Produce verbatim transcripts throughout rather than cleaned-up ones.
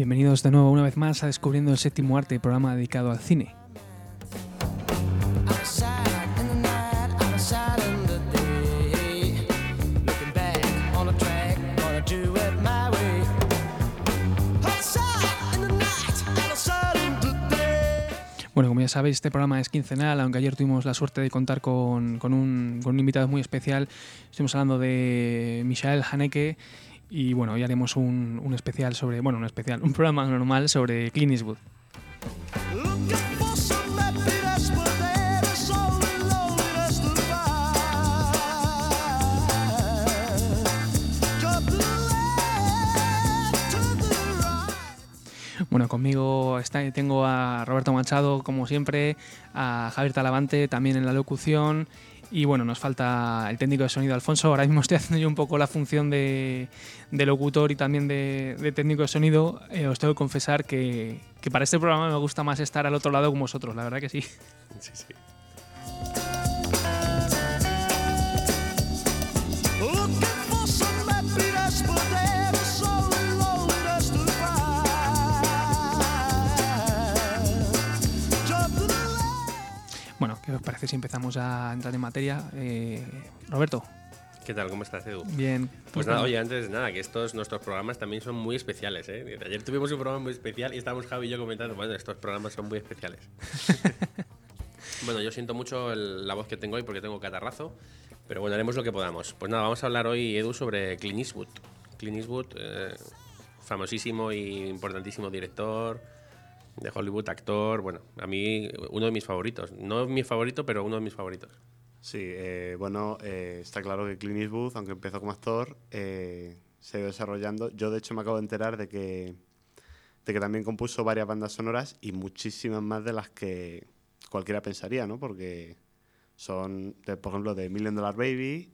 Bienvenidos de nuevo una vez más a Descubriendo el Séptimo Arte, programa dedicado al cine. Bueno, como ya sabéis, este programa es quincenal, aunque ayer tuvimos la suerte de contar con, con, un, con un invitado muy especial. Estuvimos hablando de Michael Haneke y bueno, hoy haremos un, un especial sobre, bueno, un especial, un programa normal sobre Clint Eastwood. Bueno, conmigo está, tengo a Roberto Machado, como siempre, a Javier Talavante, también en la locución, y bueno, nos falta el técnico de sonido, Alfonso. Ahora mismo estoy haciendo yo un poco la función de, de locutor y también de, de técnico de sonido. Eh, os tengo que confesar que, que para este programa me gusta más estar al otro lado con vosotros, la verdad que sí. Sí, sí. Bueno, ¿qué os parece si empezamos a entrar en materia? Eh, Roberto. ¿Qué tal? ¿Cómo estás, Edu? Bien. Pues nada, oye, antes de nada, que estos nuestros programas también son muy especiales, ¿eh? Ayer tuvimos un programa muy especial y estábamos Javi y yo comentando, bueno, estos programas son muy especiales. Bueno, yo siento mucho el, la voz que tengo hoy porque tengo catarrazo, pero bueno, haremos lo que podamos. Pues nada, vamos a hablar hoy, Edu, sobre Clint Eastwood. Clint Eastwood, eh, famosísimo y importantísimo director de Hollywood, actor, bueno, a mí uno de mis favoritos. No mi favorito, pero uno de mis favoritos. Sí, eh, bueno, eh, está claro que Clint Eastwood, aunque empezó como actor, eh, se ha ido desarrollando. Yo, de hecho, me acabo de enterar de que, de que también compuso varias bandas sonoras y muchísimas más de las que cualquiera pensaría, ¿no? Porque son, de, por ejemplo, de Million Dollar Baby,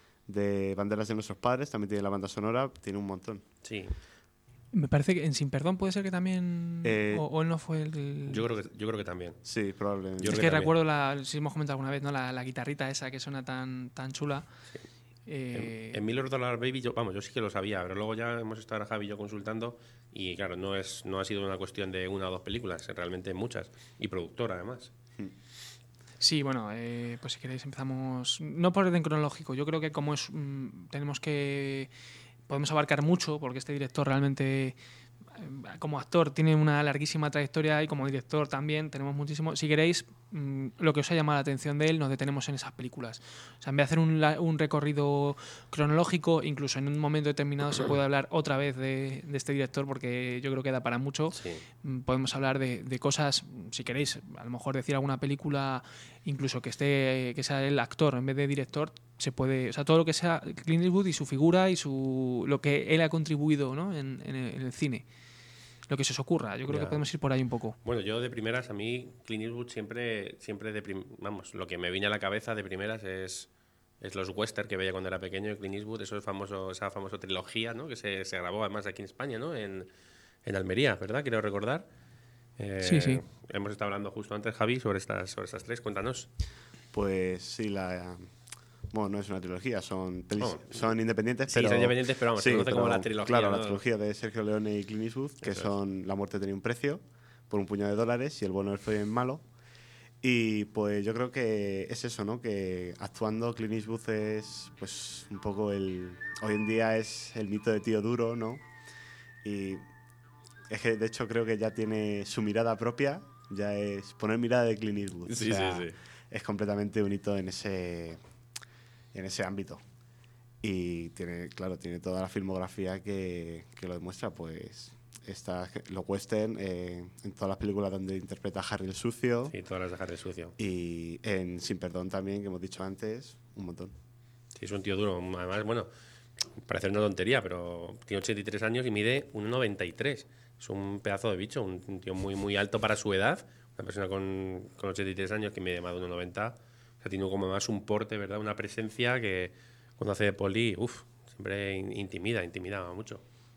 de Banderas de Nuestros Padres, también tiene la banda sonora, tiene un montón. Sí. Me parece que en Sin Perdón puede ser que también... Eh, o, o él no fue el... Yo creo que, yo creo que también. Sí, probablemente. Yo es creo que, que también. recuerdo, la, si hemos comentado alguna vez, ¿no? La, la guitarrita esa que suena tan, tan chula. Sí. Eh... En, en Million Dollar Baby, yo, vamos, yo sí que lo sabía, pero luego ya hemos estado Javi y yo consultando y claro, no es no ha sido una cuestión de una o dos películas, realmente muchas. Y productora, además. Sí, bueno, eh, pues si queréis empezamos... No por orden cronológico, yo creo que como es mmm, tenemos que... Podemos abarcar mucho, porque este director realmente... Como actor tiene una larguísima trayectoria y como director también tenemos muchísimo. Si queréis, mmm, lo que os ha llamado la atención de él, nos detenemos en esas películas. O sea, en vez de hacer un, un recorrido cronológico, incluso en un momento determinado se puede hablar otra vez de, de este director, porque yo creo que da para mucho. Sí. Podemos hablar de, de cosas, si queréis, a lo mejor decir alguna película, incluso que esté que sea el actor en vez de director, se puede, o sea, todo lo que sea Clint Eastwood y su figura y su lo que él ha contribuido, ¿no? en, en, el, en el cine. Lo que se os ocurra, yo creo Ya. que podemos ir por ahí un poco. Bueno, yo de primeras, a mí Clint Eastwood siempre, siempre de prim- vamos, lo que me viene a la cabeza de primeras es, es los western que veía cuando era pequeño de Clint Eastwood, eso es famoso, esa famosa trilogía, ¿no? Que se, se grabó además aquí en España, ¿no? En, en Almería, ¿verdad? Quiero recordar. Eh, Sí, sí. Hemos estado hablando justo antes, Javi, sobre estas, sobre estas tres. Cuéntanos. Pues sí, la... Bueno, no es una trilogía, son pelis, Oh, son independientes, sí, pero... son independientes, pero vamos, sí, se conoce pero, como la trilogía. Claro, ¿no? la trilogía de Sergio Leone y Clint Eastwood, que Eso son es. La muerte tenía un precio, por un puñado de dólares, y el bueno fue malo. Y pues yo creo que es eso, ¿no? Que actuando Clint Eastwood es pues un poco el... Hoy en día es el mito de tío duro, ¿no? Y es que de hecho creo que ya tiene su mirada propia, ya es poner mirada de Clint Eastwood. Sí, o sea, sí, sí. Es completamente un hito en ese... en ese ámbito. Y tiene, claro, tiene toda la filmografía que, que lo demuestra, pues está los western, eh, en todas las películas donde interpreta a Harry el Sucio. Sí, todas las de Harry el Sucio. Y en Sin Perdón también, que hemos dicho antes, un montón. Sí, es un tío duro. Además, bueno, parece una tontería, pero tiene ochenta y tres años y mide uno noventa y tres. Es un pedazo de bicho, un, un tío muy, muy alto para su edad. Una persona con, con ochenta y tres años que mide más de uno noventa. O sea, tiene como más un porte, ¿verdad? Una presencia que cuando hace de poli, uff, siempre intimida, intimida mucho.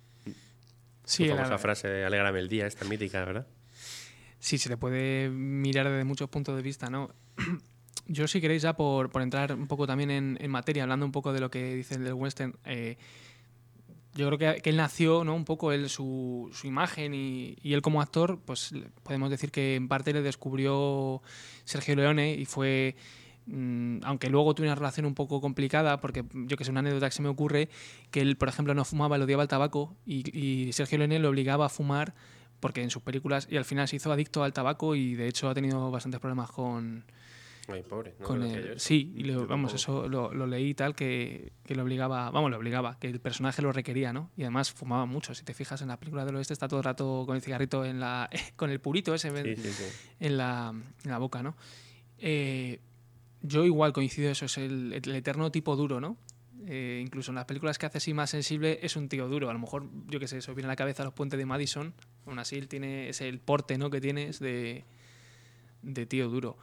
Sí, la famosa la... frase, alégrame el día, esta mítica, ¿verdad? Sí, se le puede mirar desde muchos puntos de vista, ¿no? Yo, si queréis, ya por, por entrar un poco también en, en materia, hablando un poco de lo que dice el del western, eh, yo creo que, que él nació, ¿no? Un poco él, su, su imagen y, y él como actor, pues podemos decir que en parte le descubrió Sergio Leone y fue, mmm, aunque luego tuvo una relación un poco complicada, porque yo que sé, una anécdota que se me ocurre, que él, por ejemplo, no fumaba, le odiaba el tabaco y, y Sergio Leone lo obligaba a fumar porque en sus películas, y al final se hizo adicto al tabaco y de hecho ha tenido bastantes problemas con... Ay, pobre. No con conocía el, yo eso. sí, y lo- Yo vamos, tampoco. eso lo, lo leí y tal, que, que lo obligaba, vamos, lo obligaba, que el personaje lo requería, ¿no? Y además fumaba mucho. Si te fijas en la película del oeste, está todo el rato con el cigarrito en la, con el purito ese Sí, sí, sí. en la, en la boca, ¿no? Eh, yo igual coincido eso, es el, el eterno tipo duro, ¿no? Eh, incluso en las películas que hace así más sensible es un tío duro. A lo mejor, yo qué sé, eso viene a la cabeza Los Puentes de Madison. Aún así, él tiene ese el porte, ¿no? que tiene es de, de tío duro.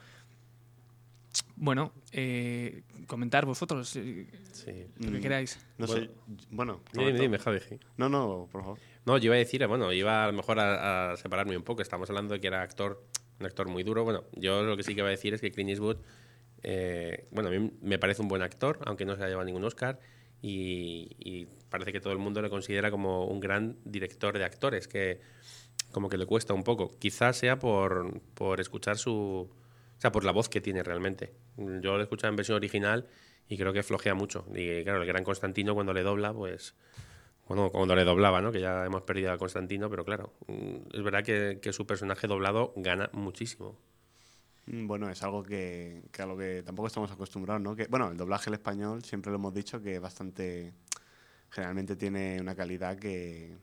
Bueno, eh, comentar vosotros eh, Sí. lo que Mm, queráis. No Bueno. sé, bueno. Dime, Roberto. dime, Javi. sí. No, no, por favor. No, yo iba a decir, bueno, iba a lo mejor a, a separarme un poco. Estamos hablando de que era actor, un actor muy duro. Bueno, yo lo que sí que iba a decir es que Clint Eastwood, eh, bueno, a mí me parece un buen actor, aunque no se ha llevado ningún Oscar, y, y parece que todo el mundo le considera como un gran director de actores, que como que le cuesta un poco. Quizás sea por, por escuchar su... O sea, por la voz que tiene realmente. Yo lo he escuchado en versión original y creo que flojea mucho. Y claro, el gran Constantino cuando le dobla, pues... Bueno, cuando le doblaba, ¿no? Que ya hemos perdido a Constantino, pero claro, mm, es verdad que, que su personaje doblado gana muchísimo. Mm, Bueno, es algo que, que a lo que tampoco estamos acostumbrados, ¿no? Que, bueno, el doblaje al español siempre lo hemos dicho que bastante... Generalmente tiene una calidad que,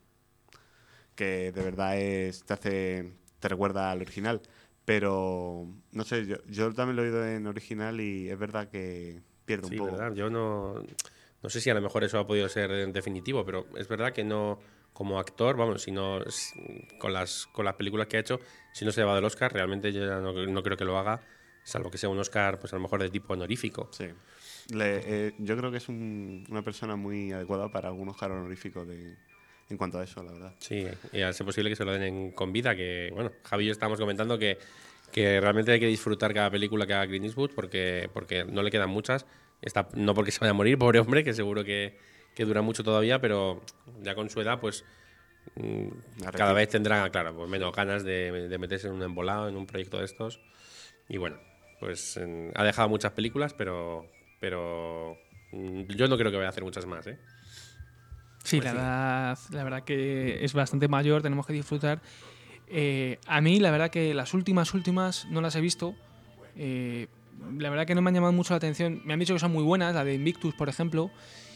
que de verdad es, te hace... te recuerda al original. Pero, no sé, yo, yo también lo he oído en original y es verdad que pierde un Sí, poco. verdad. Yo no, no sé si a lo mejor eso ha podido ser en definitivo, pero es verdad que no, como actor, vamos, si no, si- con las, con las películas que ha hecho, si no se ha llevado el Oscar, realmente yo ya no, no creo que lo haga, salvo que sea un Oscar, pues a lo mejor de tipo honorífico. Sí. Le- eh, yo creo que es un- una persona muy adecuada para algún Oscar honorífico de, en cuanto a eso, la verdad. Sí, y a ser posible que se lo den en- con vida, que, bueno, Javi y yo estábamos comentando que, que realmente hay que disfrutar cada película que haga Clint Eastwood porque, porque no le quedan muchas. Está, no porque se vaya a morir, pobre hombre, que seguro que, que dura mucho todavía, pero ya con su edad, pues mm, La cada retira. vez tendrá, claro, pues menos ganas de, de meterse en un embolado, en un proyecto de estos. Y bueno, pues en- ha dejado muchas películas, pero, pero mm, yo no creo que vaya a hacer muchas más, ¿eh? Sí, Pues la sí. verdad, la verdad que es bastante mayor, tenemos que disfrutar. Eh, a mí, la verdad que las últimas, últimas no las he visto. Eh, la verdad que no me han llamado mucho la atención. Me han dicho que son muy buenas, la de Invictus, por ejemplo.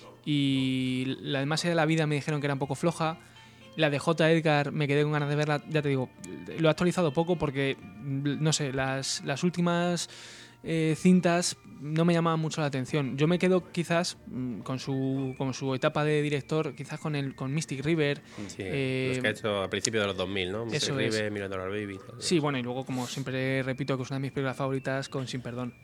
Y la de Más allá de la vida me dijeron que era un poco floja. La de J. Edgar me quedé con ganas de verla, ya te digo, lo he actualizado poco porque, no sé, las, las últimas eh, cintas no me llamaban mucho la atención. Yo me quedo quizás mm, con su, con su etapa de director, quizás con el con Mystic River. Sí, eh, los que ha hecho a principios de los dos mil, ¿no? eso Mystic es. River, Million Dollar Baby. todo Sí, eso. bueno, y luego, como siempre repito, que es una de mis películas favoritas, con Sin Perdón.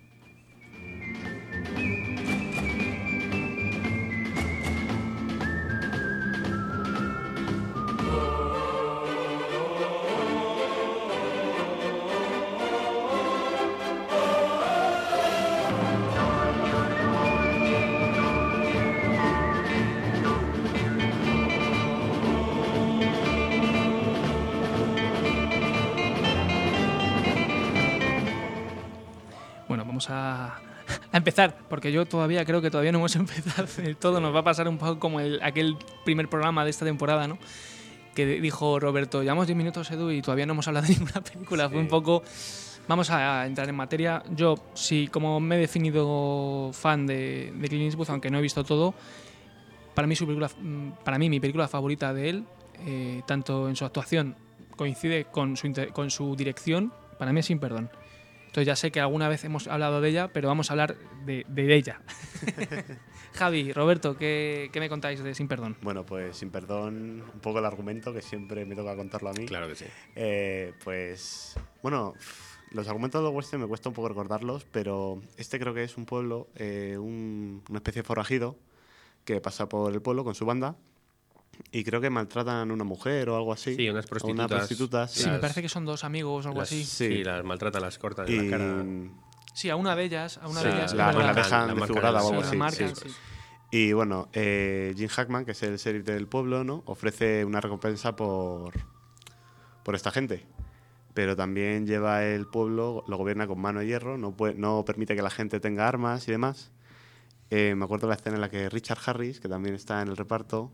Bueno, vamos a, a empezar, porque yo todavía creo que todavía no hemos empezado del todo. Nos va a pasar un poco como el, aquel primer programa de esta temporada, ¿no? Que dijo Roberto, llevamos diez minutos, Edu, y todavía no hemos hablado de ninguna película. Sí. Fue un poco... Vamos a entrar en materia. Yo, sí, como me he definido fan de, de Clint Eastwood, aunque no he visto todo, para mí, su película, para mí mi película favorita de él, eh, tanto en su actuación, coincide con su, inter- con su dirección, para mí es Sin Perdón. Entonces ya sé que alguna vez hemos hablado de ella, pero vamos a hablar de, de ella. Javi, Roberto, ¿qué, ¿qué me contáis de Sin Perdón? Bueno, pues sin perdón, un poco el argumento, que siempre me toca contarlo a mí. Claro que sí. Eh, pues, bueno, los argumentos de western me cuesta un poco recordarlos, pero este creo que es un pueblo, eh, un- una especie de forajido que pasa por el pueblo con su banda y creo que maltratan a una mujer o algo así. Sí, unas a prostitutas. Una prostituta, sí. Sí, me Las- parece que son dos amigos o algo Las- así. Sí. Sí. las maltratan, las cortan en Y la cara. Sí, a una de ellas, a una Sí, de ellas, la, es la verdad. dejan la marcan, desfigurada o Sí, algo la así. marcan, sí. sí. Y bueno, eh, Jim Hackman, que es el sheriff del pueblo, ¿no? Ofrece una recompensa por, por esta gente. Pero también lleva el pueblo, lo gobierna con mano de hierro, no, puede, no permite que la gente tenga armas y demás. Eh, me acuerdo de la escena en la que Richard Harris, que también está en el reparto,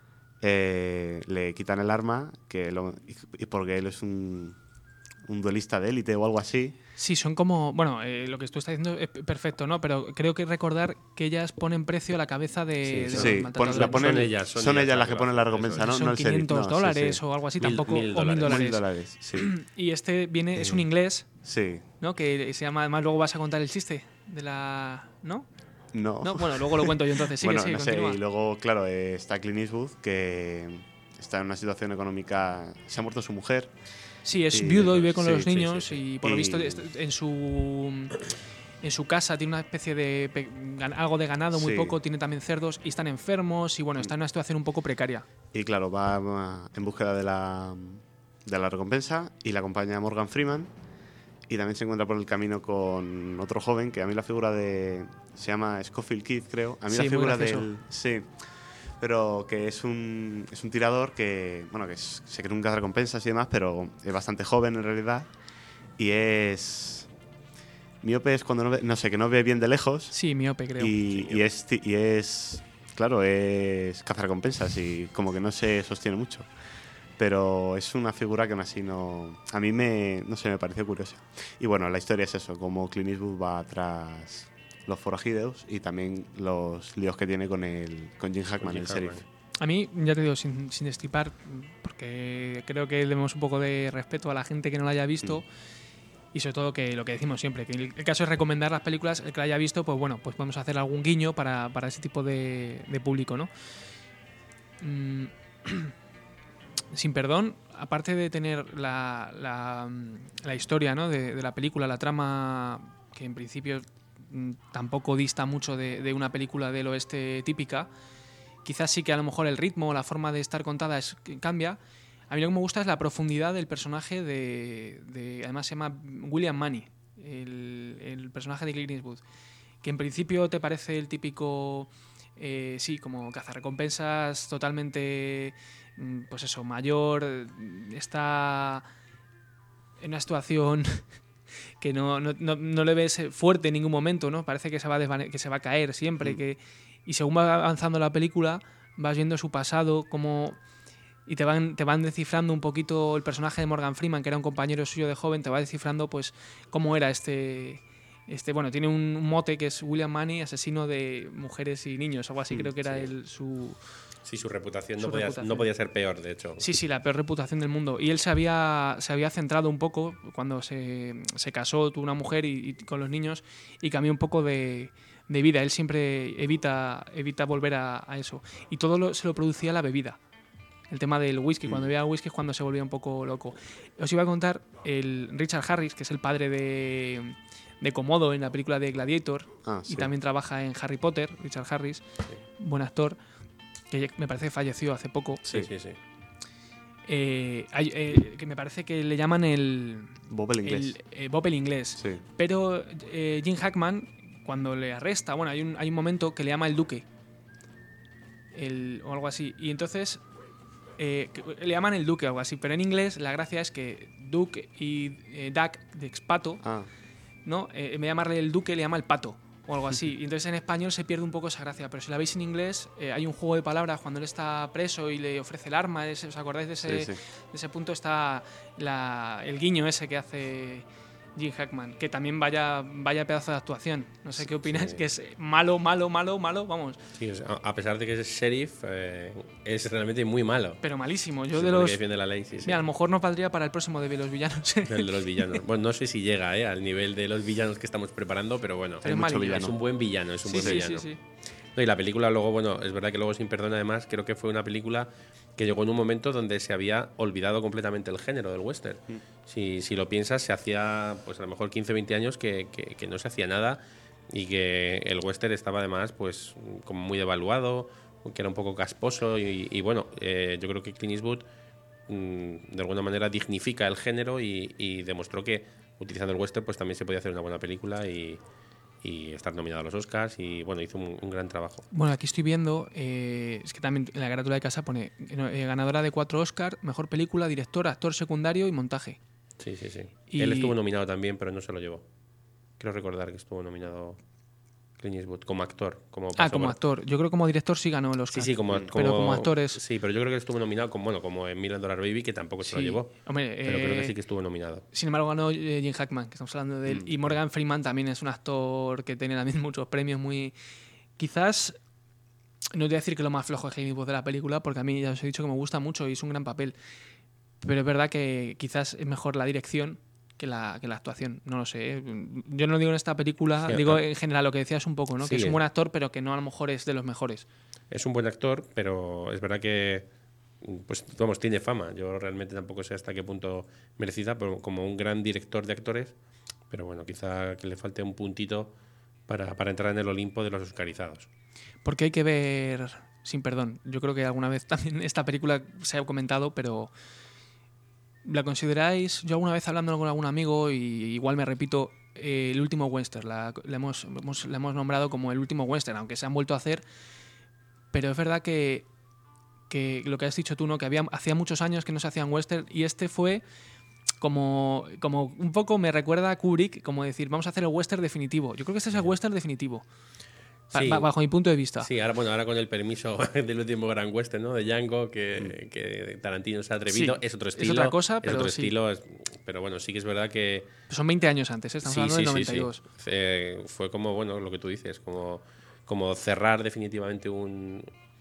eh, le quitan el arma que lo, y, y porque él es un, un duelista de élite o algo así. Sí, son como... Bueno, eh, lo que tú estás diciendo es perfecto, ¿no? Pero creo que recordar que ellas ponen precio a la cabeza de, Sí, de sí. los Sí, maltratadores. pon- la ponen, Son ellas, son son ellas ellas las las que que ponen lo la hacen, recompensa, eso ¿no? es. Son No el sheriff. quinientos No, sí, dólares sí. o algo así, Mil- tampoco... mil o mil dólares. dólares. Mil dólares, sí. Y este viene, es un inglés, Sí. ¿no? Que se llama... Además, luego vas a contar el chiste de la... ¿No? No. No, bueno, luego lo cuento yo entonces. Sigue, bueno, sigue, no sé, continúa. y luego, claro, eh, está Clint Eastwood, que está en una situación económica... Se ha muerto su mujer. Sí, es y- viudo y vive con sí, los sí, niños sí, sí. y por lo Y- visto est- en su en su casa tiene una especie de pe- gan- algo de ganado muy Sí. poco, tiene también cerdos y están enfermos y bueno, está en una situación un poco precaria. Y claro, va, va en búsqueda de la, de la recompensa y la acompaña Morgan Freeman. Y también se encuentra por el camino con otro joven que a mí la figura de... Se llama Scofield Kid, creo. A mí Sí, la muy figura gracioso. del... Sí. Pero que es un, es un tirador que, bueno, que es- se cree un cazarrecompensas y demás, pero es bastante joven en realidad. Y es... Miope es cuando no ve... No sé, que no ve bien de lejos. Sí, miope creo. Y, y es, ti- y es, claro, es cazarrecompensas y como que no se sostiene mucho. Pero es una figura que aún así no... A mí me, no sé, me pareció curiosa. Y bueno, la historia es eso, como Clint Eastwood va tras los forajidos y también los líos que tiene con, el, con Jim Hackman, Jim el Hackman. sheriff. A mí, ya te digo, sin, sin destripar, porque creo que debemos un poco de respeto a la gente que no la haya visto. Y sobre todo que lo que decimos siempre, que el, el caso es recomendar las películas, el que la haya visto, pues bueno, pues podemos hacer algún guiño para, para ese tipo de, de público, ¿no? Mm, Sin perdón, aparte de tener la, la, la historia, ¿no? de, de la película, la trama, que en principio mm, tampoco dista mucho de, de una película del oeste típica, quizás sí que a lo mejor el ritmo o la forma de estar contada es, cambia. A mí lo que me gusta es la profundidad del personaje de... de además se llama William Munny, el, el personaje de Clint Eastwood, que en principio te parece el típico... Eh, sí, como cazarrecompensas totalmente... mm, Pues eso, mayor, eh, está en una situación que no, no, no, no le ves fuerte en ningún momento, ¿no? Parece que se va a, desvane- que se va a caer siempre. Mm. Que, y según va avanzando la película, vas viendo su pasado, como... Y te van, te van descifrando un poquito el personaje de Morgan Freeman, que era un compañero suyo de joven, te va descifrando pues cómo era este... este bueno, tiene un mote que es William Munny, asesino de mujeres y niños, algo así, Mm, creo que era sí. el, su... Sí, su reputación, Su no, podía, reputación. no podía ser peor, de hecho. Sí, sí, la peor reputación del mundo. Y él se había, se había centrado un poco cuando se, se casó, tuvo una mujer y, y con los niños y cambió un poco de, de vida. Él siempre evita, evita volver a, a eso. Y todo lo, se lo producía la bebida. El tema del whisky, cuando bebía whisky es cuando se volvía un poco loco. Os iba a contar el Richard Harris, que es el padre de, de Komodo en la película de Gladiator, Ah, y sí. también trabaja en Harry Potter, Richard Harris, buen actor, que me parece que falleció hace poco. Sí, sí, sí. Eh, hay, eh, que me parece que le llaman el, Bob el inglés. el eh, Bob el inglés. Sí. Pero eh, Jim Hackman, cuando le arresta, bueno, hay un, hay un momento que le llama el duque. El, o algo así. Y entonces eh, que- le llaman el duque o algo así. Pero en inglés la gracia es que Duke y eh, Duck, de expato, Ah, ¿no? Eh, en vez de llamarle el duque, le llama el pato o algo así. Y entonces en español se pierde un poco esa gracia. Pero si la veis en inglés, eh, hay un juego de palabras cuando él está preso y le ofrece el arma. ese- ¿Os acordáis de ese, sí, sí. de ese punto? Está la- el guiño ese que hace Jim Hackman. Que también vaya, vaya pedazo de actuación. No sé qué opináis, sí. que es malo, malo, malo, malo, vamos. Sí, o sea, a a pesar de que es sheriff, eh, es realmente muy malo. Pero malísimo. Yo Se de supone los... que defiende la ley, sí, sí. Mira, a lo mejor nos valdría para el próximo de los villanos. El de los villanos. Bueno, no sé si llega eh, al nivel de los villanos que estamos preparando, pero bueno, Pero es mucho malillo. villano. es un buen villano, es un Sí, buen sí, villano. sí, sí. No, y la película luego, bueno, es verdad que luego Sin Perdón además creo que fue una película que llegó en un momento donde se había olvidado completamente el género del western. Mm. Si, si lo piensas, se hacía pues a lo mejor quince o veinte años que, que- que no se hacía nada y que el western estaba además pues como muy devaluado, que era un poco casposo y, y bueno, eh, yo creo que Clint Eastwood mm, de alguna manera dignifica el género y, y demostró que utilizando el western pues también se podía hacer una buena película y, y estar nominado a los Oscars y bueno, hizo un, un gran trabajo. Bueno, aquí estoy viendo, eh, es que también en la carátula de casa pone eh, ganadora de cuatro Oscars, mejor película, director, actor secundario y montaje. Sí, sí, sí. Y... Él estuvo nominado también, pero no se lo llevó. Quiero recordar que estuvo nominado Clint Eastwood como actor. Como ah, como por... actor. Yo creo que como director sí ganó el Oscar. Sí, sí, como, pero como, como actor es... Sí, pero yo creo que estuvo nominado como, bueno, como en Million Dollar Baby, que tampoco se sí. lo llevó. Hombre, pero eh, creo que sí que estuvo nominado. Sin embargo, ganó eh, Jim Hackman, que estamos hablando de él. Mm. Y Morgan Freeman también es un actor que tiene también muchos premios muy... Quizás... No te voy a decir que lo más flojo es Clint Eastwood de la película, porque a mí ya os he dicho que me gusta mucho y es un gran papel. Pero es verdad que quizás es mejor la dirección que la, que la actuación. No lo sé. ¿eh? Yo no lo digo en esta película, sí, digo en general lo que decías un poco, ¿no? Sí, que es un buen actor, pero que no a lo mejor es de los mejores. Es un buen actor, pero es verdad que pues vamos, tiene fama. Yo realmente tampoco sé hasta qué punto merecida, pero como un gran director de actores, pero bueno, quizá que le falte un puntito para, para entrar en el Olimpo de los oscarizados. Porque hay que ver Sin Perdón. Yo creo que alguna vez también esta película se ha comentado, pero ¿la consideráis? Yo alguna vez hablando con algún amigo, y igual me repito, eh, el último western. La, la, hemos, hemos, la hemos nombrado como el último western, aunque se han vuelto a hacer. Pero es verdad que, que lo que has dicho tú, ¿no? Que había, hacía muchos años que no se hacían western, y este fue como, como un poco me recuerda a Kubrick, como decir, vamos a hacer el western definitivo. Yo creo que este es el western definitivo. Sí, bajo mi punto de vista. Sí, ahora, bueno, ahora con el permiso del último gran western, ¿no? De Django, que, que Tarantino se ha atrevido. Sí, es otro estilo. Es otra cosa, pero es otro sí. estilo. Es, pero bueno, sí que es verdad que... Son veinte años antes, ¿eh? Estamos sí, hablando sí, del noventa y dos. Sí, sí. Eh, fue como, bueno, lo que tú dices, como, como cerrar definitivamente un,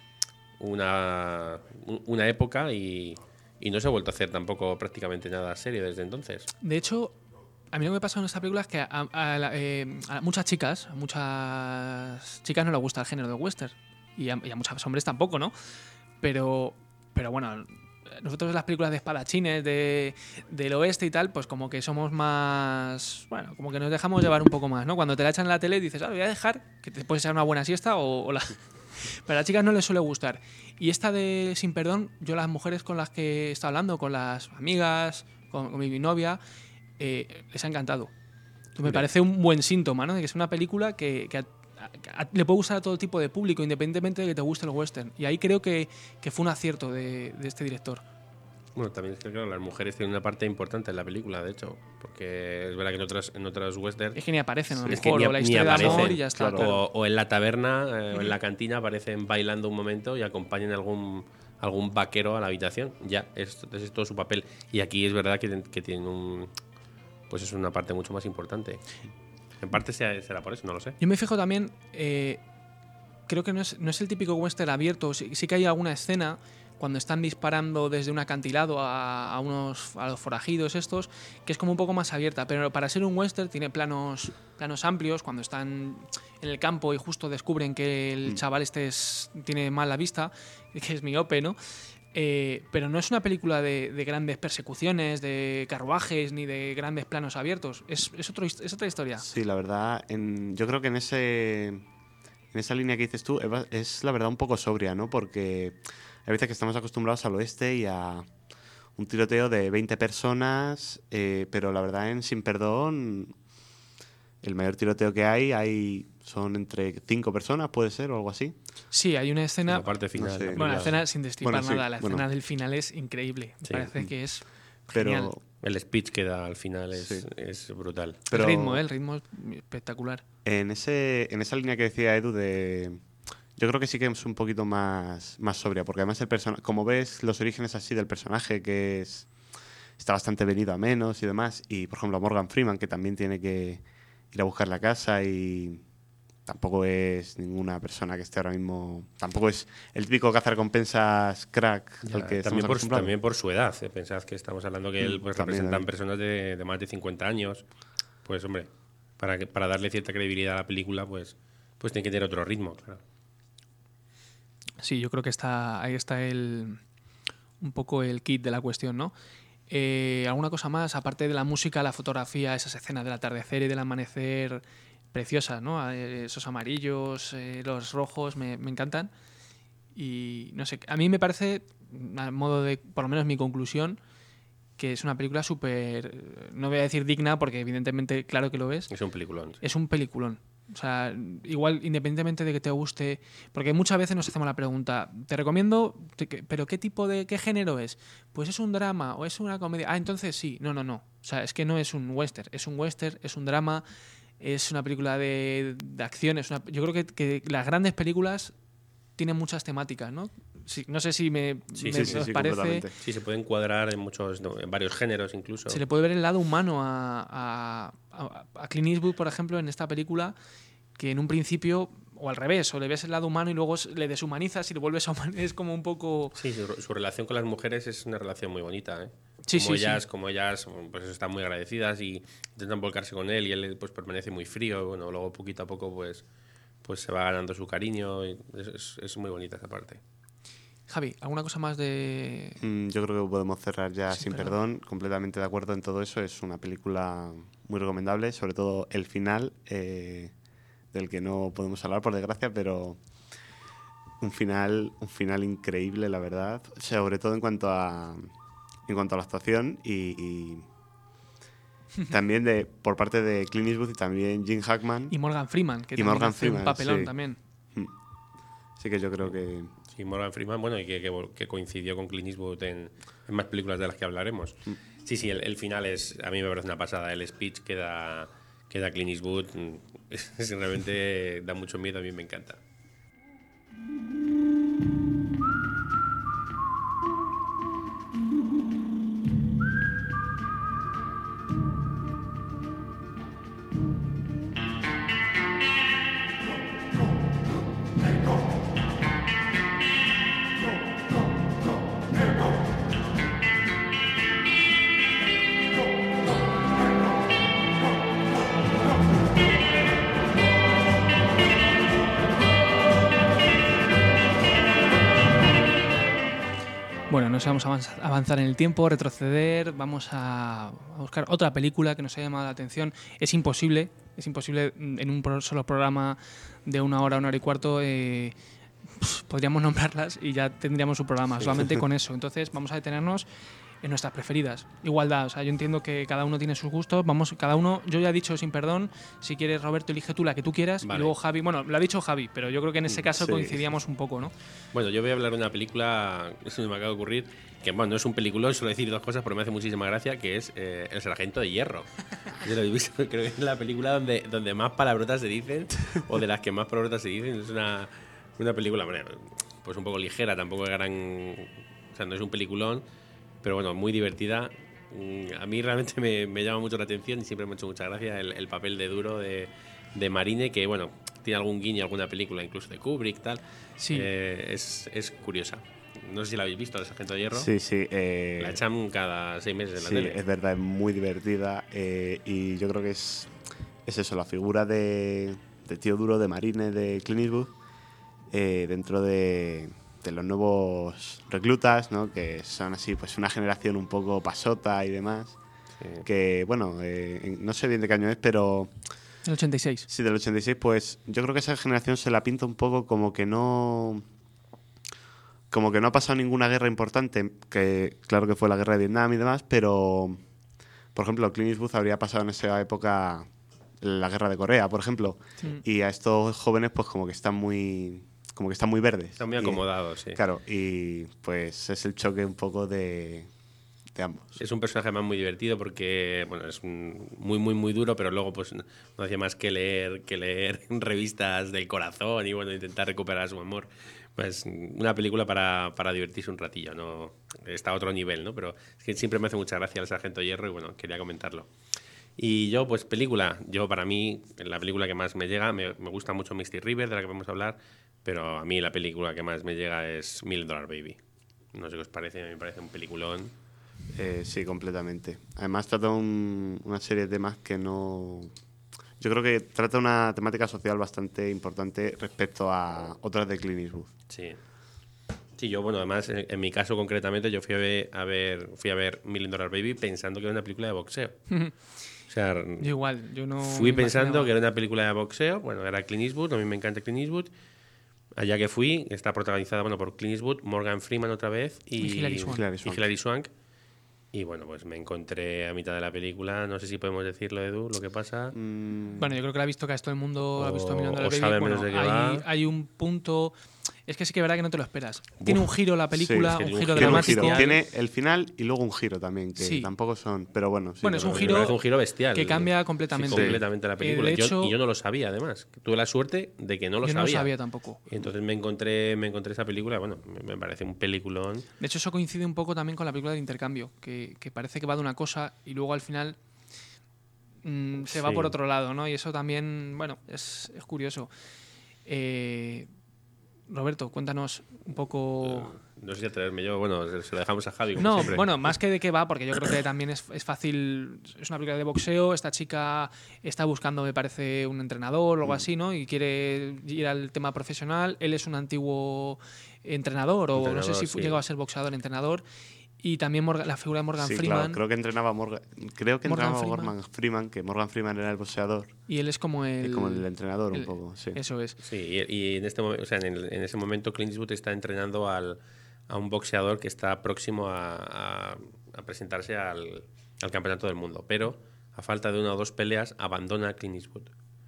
una, una época y, y no se ha vuelto a hacer tampoco prácticamente nada serio desde entonces. De hecho... A mí lo que me pasa en esta película es que a, a, a, eh, a muchas chicas, a muchas chicas no les gusta el género de western. Y a, y a muchos hombres tampoco, ¿no? Pero, pero bueno, nosotros en las películas de espadachines, de, del oeste y tal, pues como que somos más... Bueno, como que nos dejamos llevar un poco más, ¿no? Cuando te la echan en la tele dices, ah, voy a dejar, que te puede ser una buena siesta o, o la... Pero a las chicas no les suele gustar. Y esta de Sin Perdón, yo las mujeres con las que he estado hablando, con las amigas, con, con mi novia... Eh, les ha encantado. Me parece un buen síntoma, ¿no? De que es una película que, que a, a, a, le puede gustar a todo tipo de público, independientemente de que te guste el western. Y ahí creo que, que fue un acierto de, de este director. Bueno, también es que claro, las mujeres tienen una parte importante en la película, de hecho, porque es verdad que en otras en otras western es que ni aparecen, ¿no? Es que ni, o la historia ni de amor y ya está. Claro. O, o en la taberna eh, o en la cantina aparecen bailando un momento y acompañan a algún algún vaquero a la habitación. Ya, es, es todo su papel. Y aquí es verdad que, que tienen un pues es una parte mucho más importante. En parte será por eso, no lo sé. Yo me fijo también, eh, creo que no es, no es el típico western abierto, sí, sí que hay alguna escena cuando están disparando desde un acantilado a, a, unos, a los forajidos estos, que es como un poco más abierta, pero para ser un western tiene planos, planos amplios, cuando están en el campo y justo descubren que el mm. chaval este es, tiene mal la vista, que es miope, ¿no? Eh, pero no es una película de, de grandes persecuciones, de carruajes, ni de grandes planos abiertos. Es, es, otro, es otra historia. Sí, la verdad, en, yo creo que en ese en esa línea que dices tú, Eva, es la verdad un poco sobria, ¿no? Porque hay veces que estamos acostumbrados al oeste y a un tiroteo de veinte personas, eh, pero la verdad en Sin Perdón, el mayor tiroteo que hay, hay son entre cinco personas, puede ser, o algo así. Sí, hay una escena... La parte final. No sé, bueno, la escena, sin destripar bueno, sí, nada, la bueno. escena del final es increíble. Me sí. parece que es pero genial. El speech que da al final es, sí. es brutal. Pero el ritmo, ¿eh? El ritmo es espectacular. En, ese, en esa línea que decía Edu de... Yo creo que sí que es un poquito más, más sobria, porque además el personaje, como ves los orígenes así del personaje, que es está bastante venido a menos y demás, y por ejemplo a Morgan Freeman, que también tiene que ir a buscar la casa y tampoco es ninguna persona que esté ahora mismo, tampoco es el típico cazarrecompensas crack ya, al que también por, acostumbrados. También por su edad, ¿eh? Pensad que estamos hablando que él pues, también, representan ¿eh? personas de, de más de cincuenta años, pues hombre, para, que, para darle cierta credibilidad a la película, pues, pues tiene que tener otro ritmo, claro. Sí, yo creo que está ahí está el un poco el kit de la cuestión, ¿no? Eh, ¿Alguna cosa más? Aparte de la música, la fotografía, esas escenas del atardecer y del amanecer preciosas, ¿no? Eh, esos amarillos, eh, los rojos, me, me encantan. Y no sé, a mí me parece, a modo de, por lo menos mi conclusión, que es una película súper, no voy a decir digna, porque evidentemente claro que lo es. Es un peliculón. Sí. Es un peliculón. O sea, igual, independientemente de que te guste, porque muchas veces nos hacemos la pregunta, te recomiendo, pero ¿qué tipo de, qué género es? Pues es un drama o es una comedia. Ah, entonces sí. No, no, no. O sea, es que no es un western, es un western, es un drama, es una película de, de acción. Es una, yo creo que, que las grandes películas tienen muchas temáticas, ¿no? Sí, no sé si me, sí, me sí, sí, os sí, parece. Sí, se puede encuadrar en muchos, no, en varios géneros incluso. Se le puede ver el lado humano a, a, a, a Clint Eastwood, por ejemplo, en esta película, que en un principio, o al revés, o le ves el lado humano y luego le deshumanizas y le vuelves a humanizar. Es como un poco... Sí, su, su relación con las mujeres es una relación muy bonita, ¿eh? Sí, como sí, ellas, sí. como ellas pues están muy agradecidas y intentan volcarse con él y él pues permanece muy frío. Bueno, luego poquito a poco pues, pues se va ganando su cariño. Y es, es, es muy bonita esa parte. Javi, ¿alguna cosa más de...? Mm, yo creo que podemos cerrar ya Sin sin perdón. perdón. Completamente de acuerdo en todo eso. Es una película muy recomendable, sobre todo el final, eh, del que no podemos hablar, por desgracia, pero un final, un final increíble, la verdad. Sobre todo en cuanto a, en cuanto a la actuación y... y también de por parte de Clint Eastwood y también Gene Hackman. Y Morgan Freeman, que y también Morgan hace Freeman, un papelón sí. también. Así que yo creo que... Sí, Morgan Freeman, bueno, y que, que, que coincidió con Clint Eastwood en, en más películas de las que hablaremos. Mm. Sí, sí, el, el final es, a mí me parece una pasada. El speech que da, que da Clint Eastwood es, es, realmente da mucho miedo, a mí me encanta. Bueno, nos vamos a avanzar en el tiempo, retroceder, vamos a buscar otra película que nos haya llamado la atención. Es imposible, es imposible en un solo programa de una hora, una hora y cuarto, eh, podríamos nombrarlas y ya tendríamos un programa, sí. Solamente con eso. Entonces vamos a detenernos en nuestras preferidas. Igualdad, o sea, yo entiendo que cada uno tiene sus gustos, vamos, cada uno, yo ya he dicho sin perdón, si quieres Roberto elige tú la que tú quieras, vale. Y luego Javi, bueno, lo ha dicho Javi, pero yo creo que en ese caso sí. Coincidíamos un poco, ¿no? Bueno, yo voy a hablar de una película, eso me acaba de ocurrir, que bueno, no es un peliculón, suelo decir dos cosas, pero me hace muchísima gracia, que es eh, El Sargento de Hierro. Yo lo he visto, creo que es la película donde, donde más palabrotas se dicen, o de las que más palabrotas se dicen, es una, una película, bueno, pues un poco ligera, tampoco es gran, o sea, no es un peliculón, pero bueno, muy divertida. A mí realmente me, me llama mucho la atención y siempre me ha hecho mucha gracia el, el papel de duro de, de Marine, que bueno, tiene algún guiño, alguna película incluso de Kubrick, tal. Sí. Eh, es, es curiosa. No sé si la habéis visto, El Sargento de Hierro. Sí, sí. Eh, la echan cada seis meses en la sí, tele. Es verdad, es muy divertida. Eh, y yo creo que es, es eso, la figura de, de tío duro de Marine de Clint Eastwood eh, dentro de... de los nuevos reclutas, ¿no? Que son así, pues una generación un poco pasota y demás. Sí. Que, bueno, eh, no sé bien de qué año es, pero... El ochenta y seis. Sí, del ochenta y seis, pues yo creo que esa generación se la pinta un poco como que no... Como que no ha pasado ninguna guerra importante, que claro que fue la guerra de Vietnam y demás, pero, por ejemplo, Clint Eastwood habría pasado en esa época la guerra de Corea, por ejemplo. Sí. Y a estos jóvenes, pues como que están muy... como que están muy verdes. Están muy acomodados, y, sí. Claro, y pues es el choque un poco de, de ambos. Es un personaje más muy divertido porque, bueno, es un, muy, muy, muy duro, pero luego pues no, no hacía más que leer, que leer revistas del corazón y, bueno, intentar recuperar su amor. Pues una película para, para divertirse un ratillo, ¿no? Está a otro nivel, ¿no? Pero es que siempre me hace mucha gracia El Sargento Hierro y, bueno, quería comentarlo. Y yo, pues película, yo para mí, la película que más me llega, me, me gusta mucho Misty River, de la que vamos a hablar, pero a mí la película que más me llega es Million Dollar Baby. No sé qué os parece, a mí me parece un peliculón. Eh, sí, completamente. Además trata un, una serie de temas que no... Yo creo que trata una temática social bastante importante respecto a otras de Clint Eastwood. Sí. Sí, yo, bueno, además, en, en mi caso concretamente, yo fui a ver, a ver, fui a ver Million Dollar Baby pensando que era una película de boxeo. O sea, yo igual, yo no... Fui pensando que era una película de boxeo, bueno, era Clint Eastwood, a mí me encanta Clint Eastwood. Allá que fui, está protagonizada, bueno, por Clint Eastwood, Morgan Freeman otra vez y, y Hilary Swank. Y Hilary Swank. Y bueno, pues me encontré a mitad de la película, no sé si podemos decirlo, Edu, lo que pasa. Mm, Bueno, yo creo que la ha visto casi todo el mundo, la ha visto mirando la o peli. sabe Bueno, menos de qué hay, va. hay un punto... Es que sí que es verdad que no te lo esperas. Tiene un giro la película, sí, es que un tiene giro un tiene un dramático. giro. Tiene el final y luego un giro también, que Sí. tampoco son. Pero bueno, sí. Bueno, es yo un creo Me giro parece un giro bestial. que cambia Sí, completamente. completamente la Eh, película. de Yo- hecho, y yo no lo sabía, además. Tuve la suerte de que no lo yo no sabía. lo sabía tampoco. Y entonces me encontré, me encontré esa película, bueno, me, me parece un peliculón. De hecho, eso coincide un poco también con la película de Intercambio, que, que parece que va de una cosa y luego al final mm, se va Sí. por otro lado, ¿no? Y eso también, bueno, es, es curioso. Eh, Roberto, cuéntanos un poco... No sé si atreverme yo, bueno, se se lo dejamos a Javi, como No, siempre. bueno, más que de qué va, porque yo creo que también es, es fácil. Es una película de boxeo. Esta chica está buscando, me parece, un entrenador o algo así, ¿no? Y quiere ir al tema profesional. Él es un antiguo entrenador, o no sé Entrenador, si fu- sí. llegó a ser boxeador, entrenador. Y también Morgan- la figura de Morgan Sí, Freeman. claro, creo que entrenaba Morgan, creo que Morgan entrenaba Freeman. Morgan Freeman, que Morgan Freeman era el boxeador, Y él es como el. es como el entrenador el- un poco, sí. Eso es. Sí, y, y en este momento, o sea, en, el- en ese momento Clint Eastwood está entrenando al, a un boxeador que está próximo a, a- a presentarse al, al campeonato del mundo, pero a falta de una o dos peleas abandona a Clint Eastwood.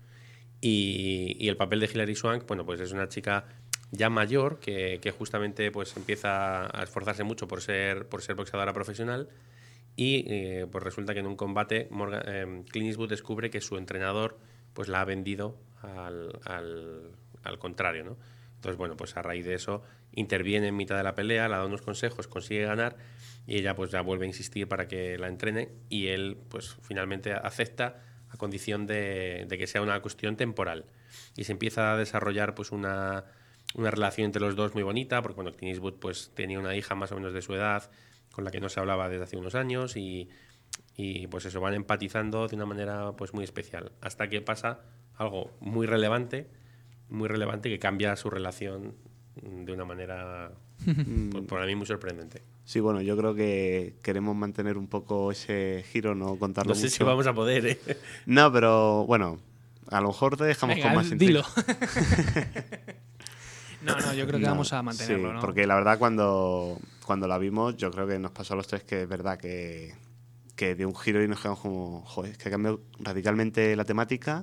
Y, y el papel de Hilary Swank, bueno, pues es una chica ya mayor que, que justamente pues empieza a esforzarse mucho por ser, por ser boxeadora profesional. Y eh, pues resulta que en un combate Morgan, eh, Clint Eastwood descubre que su entrenador pues la ha vendido al, al, al contrario, ¿no? Entonces, bueno, pues a raíz de eso interviene en mitad de la pelea, le da unos consejos, consigue ganar y ella pues ya vuelve a insistir para que la entrene y él pues finalmente acepta a condición de, de que sea una cuestión temporal. Y se empieza a desarrollar pues una, una relación entre los dos muy bonita, porque bueno, Clint Eastwood pues tenía una hija más o menos de su edad con la que no se hablaba desde hace unos años y, y pues eso, van empatizando de una manera pues muy especial, hasta que pasa algo muy relevante, muy relevante que cambia su relación de una manera pues, para mí muy sorprendente. Sí, bueno, yo creo que queremos mantener un poco ese giro, no contarlo No sé mucho. si vamos a poder, ¿eh? No, pero bueno, a lo mejor te dejamos Venga, con más dilo. intriga. No, no, yo creo que No, vamos a mantenerlo, sí, ¿no? porque la verdad cuando, cuando la vimos, yo creo que nos pasó a los tres que es verdad que, que dio un giro y nos quedamos como, joder, es que cambió radicalmente la temática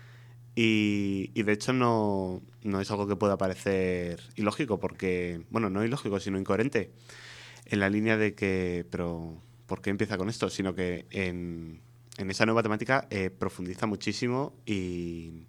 y, y de hecho no, no es algo que pueda parecer ilógico, porque, bueno, no ilógico, sino incoherente, en la línea de que, pero, ¿por qué empieza con esto? Sino que en, en esa nueva temática eh, profundiza muchísimo y...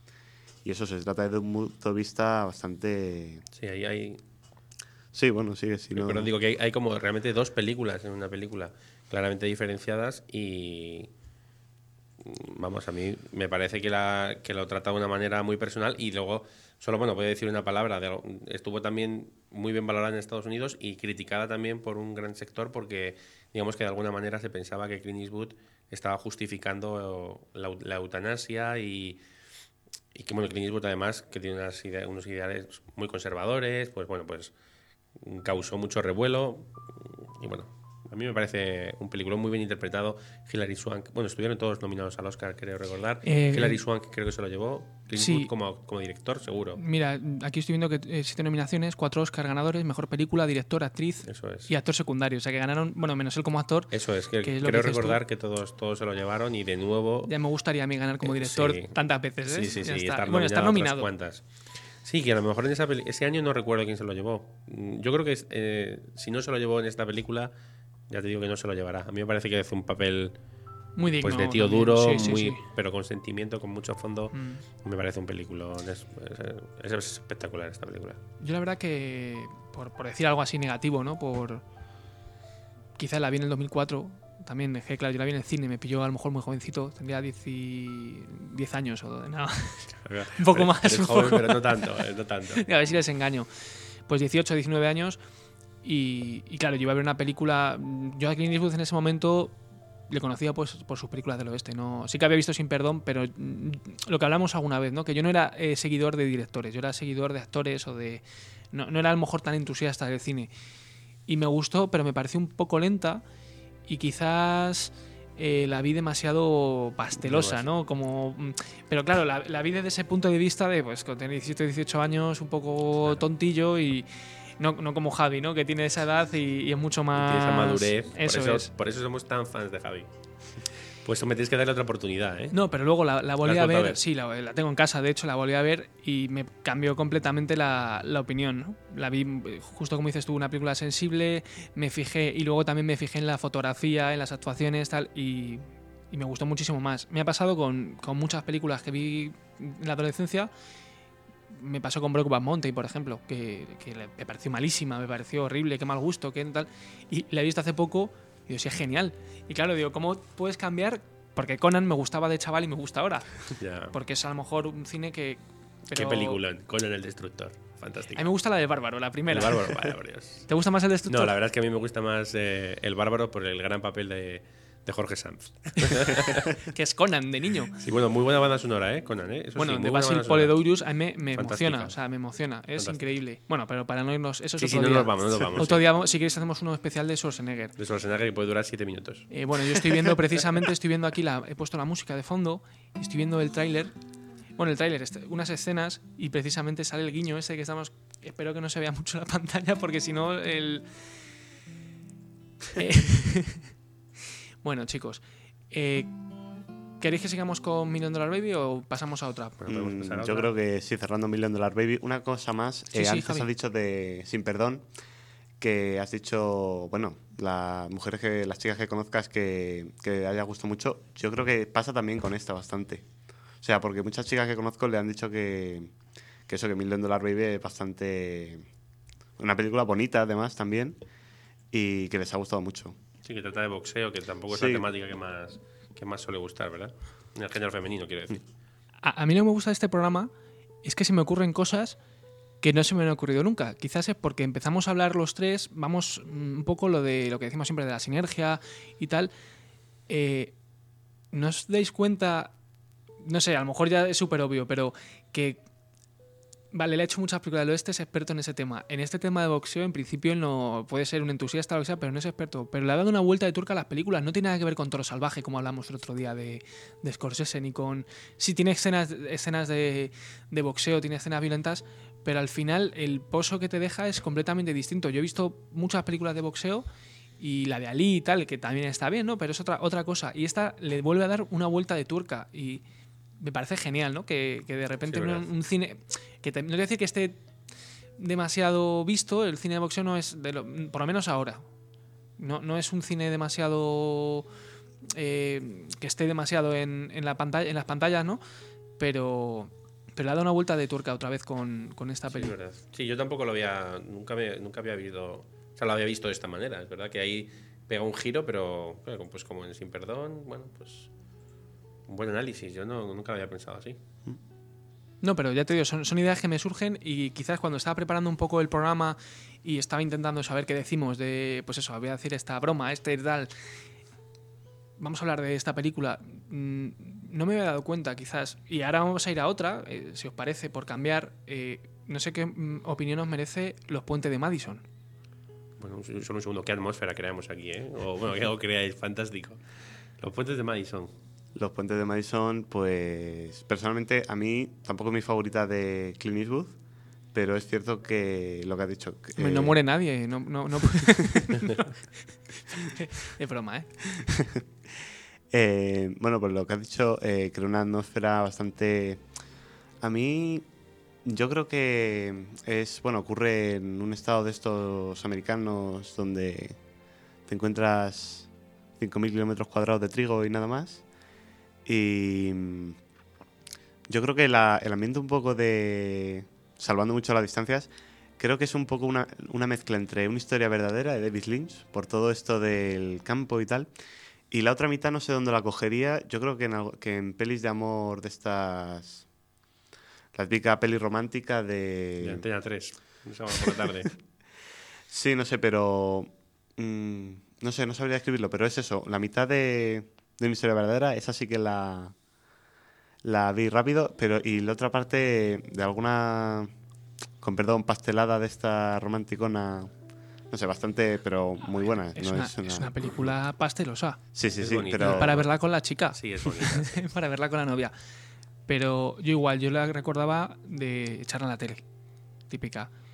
Y eso se trata desde un punto de vista bastante... Sí, ahí hay... Sí, bueno, sigue. Si no... Pero digo que hay, hay como realmente dos películas en una película claramente diferenciadas y... Vamos, a mí me parece que, la, que lo trata de una manera muy personal y luego, solo bueno, voy a decir una palabra, de, estuvo también muy bien valorada en Estados Unidos y criticada también por un gran sector porque digamos que de alguna manera se pensaba que Clint Eastwood estaba justificando la, la eutanasia y... Y que, bueno, Clint Eastwood, además, que tiene unas ide- unos ideales muy conservadores, pues, bueno, pues causó mucho revuelo. Y, bueno, a mí me parece un peliculón muy bien interpretado. Hilary Swank, bueno, estuvieron todos nominados al Oscar, creo recordar. Eh, Hilary Swank creo que se lo llevó. Clint sí. Eastwood como, como director, seguro. Mira, aquí estoy viendo que eh, siete nominaciones, cuatro Oscar ganadores, mejor película, director, actriz Eso es. y actor secundario. O sea que ganaron, bueno, menos él como actor. Eso es, que, que es lo creo que dices recordar tú. que todos, todos se lo llevaron y de nuevo... Ya me gustaría a mí ganar como Eh, director sí. tantas veces, ¿eh? Sí, sí, sí. Ya está. Estar Bueno, estar nominado nominado. otras cuantas. Sí, que a lo mejor en esa peli- ese año no recuerdo quién se lo llevó. Mm, Yo creo que eh, si no se lo llevó en esta película, ya te digo que no se lo llevará. A mí me parece que hace un papel Muy digno. pues de tío también. duro, Sí, sí, muy, sí. pero con sentimiento, con mucho fondo. Mm. Me parece un peliculón. Es, es- es espectacular esta película. Yo la verdad que, por, por decir algo así negativo, ¿no? Por quizás la vi en el dos mil cuatro. También, dejé claro, yo la vi en el cine, me pilló a lo mejor muy jovencito, tendría diez, y- diez años o nada. Un poco Eres- más, eres un joven, poco pero no tanto, eh, no tanto. A ver si les engaño. Pues dieciocho, diecinueve años. Y, y claro, yo iba a ver una película. Yo a Clint Eastwood en ese momento le conocía pues por sus películas del oeste. No, sí que había visto Sin Perdón, pero mm, lo que hablamos alguna vez, ¿no? Que yo no era eh, seguidor de directores, yo era seguidor de actores o de. No, no era a lo mejor tan entusiasta del cine. Y me gustó, pero me pareció un poco lenta. Y quizás. Eh, la vi demasiado pastelosa, ¿no? Como, mm, pero claro, la, la vi desde ese punto de vista de, pues, con tener diecisiete, dieciocho años, un poco tontillo y, No, no como Javi, ¿no? Que tiene esa edad y, y es mucho más... Tiene esa madurez. Eso por, eso, es. por eso somos tan fans de Javi. Pues me tienes que darle otra oportunidad, ¿eh? No, pero luego la, la volví ¿La has a vuelto ver, a ver? sí, la, la tengo en casa, de hecho la volví a ver y me cambió completamente la, la opinión, ¿no? La vi, eh, justo como dices tú, una película sensible, me fijé, y luego también me fijé en la fotografía, en las actuaciones, tal, y, y me gustó muchísimo más. Me ha pasado con, con muchas películas que vi en la adolescencia. Me pasó con Brokeback Mountain, por ejemplo, que, que le- me pareció malísima, me pareció horrible, qué mal gusto, qué tal. Y la he visto hace poco y digo, sí, es genial. Y claro, digo, ¿cómo puedes cambiar? Porque Conan me gustaba de chaval y me gusta ahora. Ya. Porque es a lo mejor un cine que... pero- Qué película, Conan el Destructor. Fantástico. A mí me gusta la de Bárbaro, la primera. El bárbaro, vaya por Dios. ¿Te gusta más el Destructor? No, la verdad es que a mí me gusta más eh, el bárbaro por el gran papel de, de Jorge Sanz. Que es Conan, de niño. Sí, bueno, muy buena banda sonora, ¿eh? Conan, ¿eh? Eso Bueno, sí, muy de buena Basil banda sonora. Poledouris a mí me, me Fantástica. emociona, o sea, me emociona, es Fantástica. increíble. Bueno, pero para no irnos, eso es Sí, otro sí, no día. nos vamos, no nos vamos. Otro sí. día, vamos- si quieres, hacemos uno especial de Schwarzenegger. De Schwarzenegger que puede durar siete minutos. Eh, bueno, yo estoy viendo precisamente, estoy viendo aquí, la, he puesto la música de fondo, y estoy viendo el tráiler, bueno, el tráiler, este, unas escenas, y precisamente sale el guiño ese que estamos, espero que no se vea mucho en la pantalla, porque si no, el... Eh, bueno, chicos, eh, ¿queréis que sigamos con Million Dollar Baby o pasamos a otra? Bueno, podemos Mm, pasar a yo otra. creo que sí, cerrando Million Dollar Baby. Una cosa más, Sí, eh, sí, antes Javi. has dicho de Sin Perdón, que has dicho, bueno, las mujeres que, las chicas que conozcas que, que haya gustado mucho. Yo creo que pasa también con esta bastante. O sea, porque muchas chicas que conozco le han dicho que, que eso, que Million Dollar Baby es bastante... Una película bonita, además, también, y que les ha gustado mucho. Sí, que trata de boxeo, que tampoco es Sí. la temática que más, que más suele gustar, ¿verdad? En el género femenino, quiero decir. A, a mí lo que me gusta de este programa es que se me ocurren cosas que no se me han ocurrido nunca. Quizás es porque empezamos a hablar los tres, vamos mm, un poco lo de lo que decimos siempre de la sinergia y tal. Eh, ¿No os dais cuenta? No sé, a lo mejor ya es súper obvio, pero que... Vale, le ha hecho muchas películas del oeste, es experto en ese tema. En este tema de boxeo, en principio, él no puede ser un entusiasta o lo que sea, pero no es experto. Pero le ha dado una vuelta de tuerca a las películas. No tiene nada que ver con Toro Salvaje, como hablamos el otro día de, de Scorsese, ni con... Sí, tiene escenas, escenas de, de boxeo, tiene escenas violentas, pero al final el pozo que te deja es completamente distinto. Yo he visto muchas películas de boxeo y la de Ali y tal, que también está bien, ¿no? Pero es otra, otra cosa. Y esta le vuelve a dar una vuelta de tuerca y... Me parece genial, ¿no? Que, que de repente Sí, un, verdad. un cine... Que te- no quiero decir que esté demasiado visto, el cine de boxeo no es... De lo, por lo menos ahora. No, no es un cine demasiado... eh, que esté demasiado en, en, la pantalla, en las pantallas, ¿no? Pero... Pero le ha dado una vuelta de tuerca otra vez con, con esta Sí, es película. verdad. Sí, yo tampoco lo había. Nunca, me, nunca había visto. O sea, lo había visto de esta manera. Es verdad que ahí pega un giro, pero bueno, pues como en Sin Perdón, bueno, pues. Un buen análisis. Yo no, nunca lo había pensado así. No, pero ya te digo, son, son ideas que me surgen y quizás cuando estaba preparando un poco el programa y estaba intentando saber qué decimos de, pues eso, voy a decir esta broma, este tal, vamos a hablar de esta película, mm, no me había dado cuenta quizás, y ahora vamos a ir a otra, eh, si os parece, por cambiar, eh, no sé qué mm, opinión os merece Los Puentes de Madison. Bueno, un- solo un segundo. ¿Qué atmósfera creamos aquí, eh? O bueno, ¿qué algo creáis? Fantástico. Los puentes de Madison. Los Puentes de Madison, pues personalmente a mí tampoco es mi favorita de Clint Eastwood, pero es cierto que lo que has dicho... que, Hombre, no eh, muere nadie, no, no, no, no. Es broma, ¿eh? eh, bueno, pues lo que has dicho, eh, crea una atmósfera bastante... A mí, yo creo que es, bueno, ocurre en un estado de estos americanos donde te encuentras cinco mil kilómetros cuadrados de trigo y nada más. Y mm, yo creo que la- el ambiente un poco de... Salvando mucho las distancias, creo que es un poco una, una mezcla entre una historia verdadera de David Lynch, por todo esto del campo y tal, y la otra mitad no sé dónde la cogería. Yo creo que en, algo- que en pelis de amor de estas... La típica peli romántica De de... Antena tres. Un sábado por la tarde. Sí, no sé, pero... mm, no sé, no sabría escribirlo, pero es eso. La mitad de, de una historia verdadera, esa sí que la... La vi rápido, pero y la otra parte de alguna, con perdón, pastelada de esta romanticona, no sé, bastante, pero muy buena. Es, no una, es una- es una película pastelosa. Sí, sí, Es sí, bonita. pero... Para verla con la chica. Sí, es bonita. Para verla con la novia. Pero yo igual, yo la recordaba de echarla en la tele. Típica.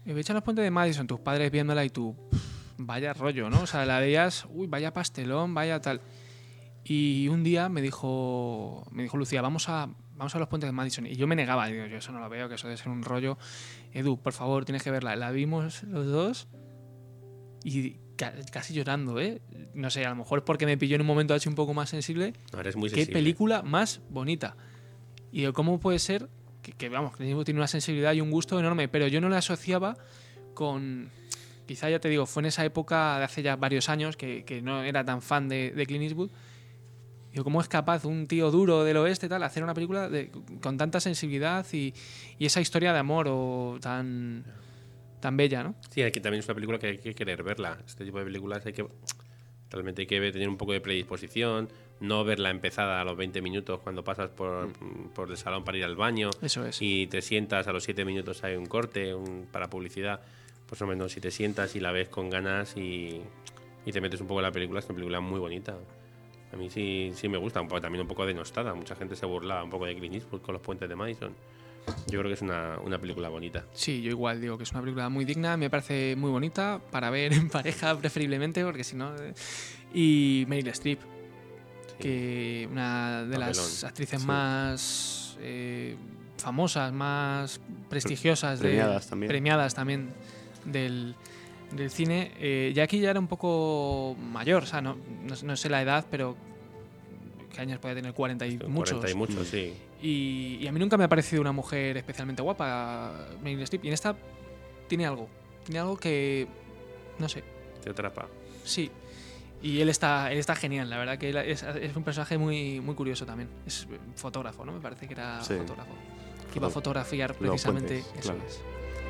eh, echan los puentes de Madison, tus padres viéndola y tú, pff, vaya rollo, ¿no? O sea, la veías, uy, vaya pastelón, vaya tal. Y un día me dijo, me dijo Lucía, vamos a, vamos a los puentes de Madison. Y yo me negaba, digo, yo eso no lo veo, que eso debe ser un rollo. Edu, por favor, tienes que verla. La vimos los dos y ca- casi llorando, ¿eh? No sé, a lo mejor es porque me pilló en un momento así un poco más sensible. No, eres muy Qué sensible. película más bonita. Y digo, ¿cómo puede ser que, que vamos, Clint Eastwood tiene una sensibilidad y un gusto enorme, pero yo no la asociaba con... Quizá, ya te digo, fue en esa época de hace ya varios años que, que no era tan fan de, de Clint Eastwood. Digo, ¿cómo es capaz un tío duro del oeste tal hacer una película de, con tanta sensibilidad y, y esa historia de amor o tan, tan bella, ¿no? Sí, aquí también es una película que hay que querer verla. Este tipo de películas hay que realmente hay que tener un poco de predisposición, no verla empezada a los veinte minutos cuando pasas por, mm. por el salón para ir al baño. Eso es. Y te sientas, a los siete minutos hay un corte un, para publicidad. Pues o menos si te sientas y la ves con ganas y, y te metes un poco en la película, es una película muy bonita. A mí sí, sí me gusta, un poco, también un poco denostada. Mucha gente se burlaba un poco de Clint Eastwood con los puentes de Madison. Yo creo que es una, una película bonita. Sí, yo igual digo que es una película muy digna, me parece muy bonita para ver en pareja preferiblemente, porque si no... eh, Y Meryl Streep, Sí. que una de las Papelón. actrices Sí. más eh, famosas, más prestigiosas, de- Premiadas también. premiadas también del, del cine. Eh, ya aquí ya era un poco mayor, o sea, no, no, no sé la edad, pero ¿qué años puede tener? cuarenta y muchos. cuarenta y muchos, sí. Y, y a mí nunca me ha parecido una mujer especialmente guapa, Meryl Streep. Y en esta tiene algo. Tiene algo que. No sé. Te atrapa. Sí. Y él está, él está genial. La verdad que él es, es un personaje muy, muy curioso también. Es fotógrafo, ¿no? Me parece que era Sí. fotógrafo. Que iba a Foto- fotografiar los precisamente. puentes, Eso claro. es.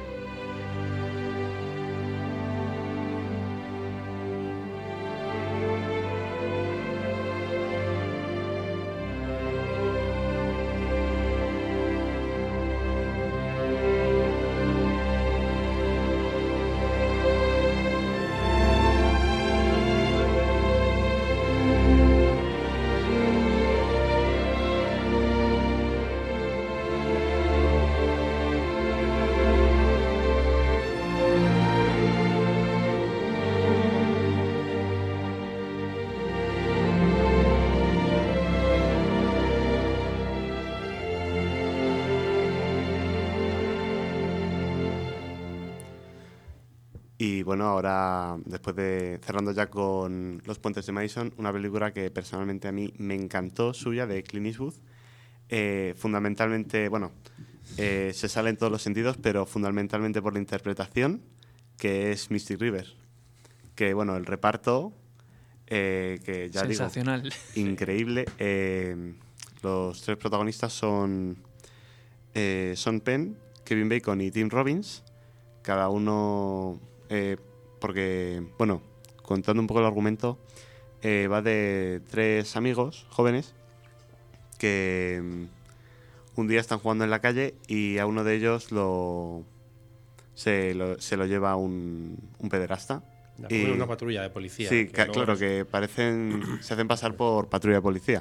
Y bueno, ahora, después de cerrando ya con Los puentes de Madison, una película que personalmente a mí me encantó, suya, de Clint Eastwood. Eh, fundamentalmente, bueno, eh, se sale en todos los sentidos, pero fundamentalmente por la interpretación, que es Mystic River. Que bueno, el reparto, eh, que ya digo, Sensacional. increíble. Eh, los tres protagonistas son eh, Sean Penn, Kevin Bacon y Tim Robbins. Cada uno, eh, porque, bueno, contando un poco el argumento, eh, va de tres amigos jóvenes que mm, un día están jugando en la calle y a uno de ellos lo se lo, se lo lleva un, un pederasta. La Y- ponen una patrulla de policía. Sí, que ca- luego claro, nos- que parecen, se hacen pasar por patrulla de policía.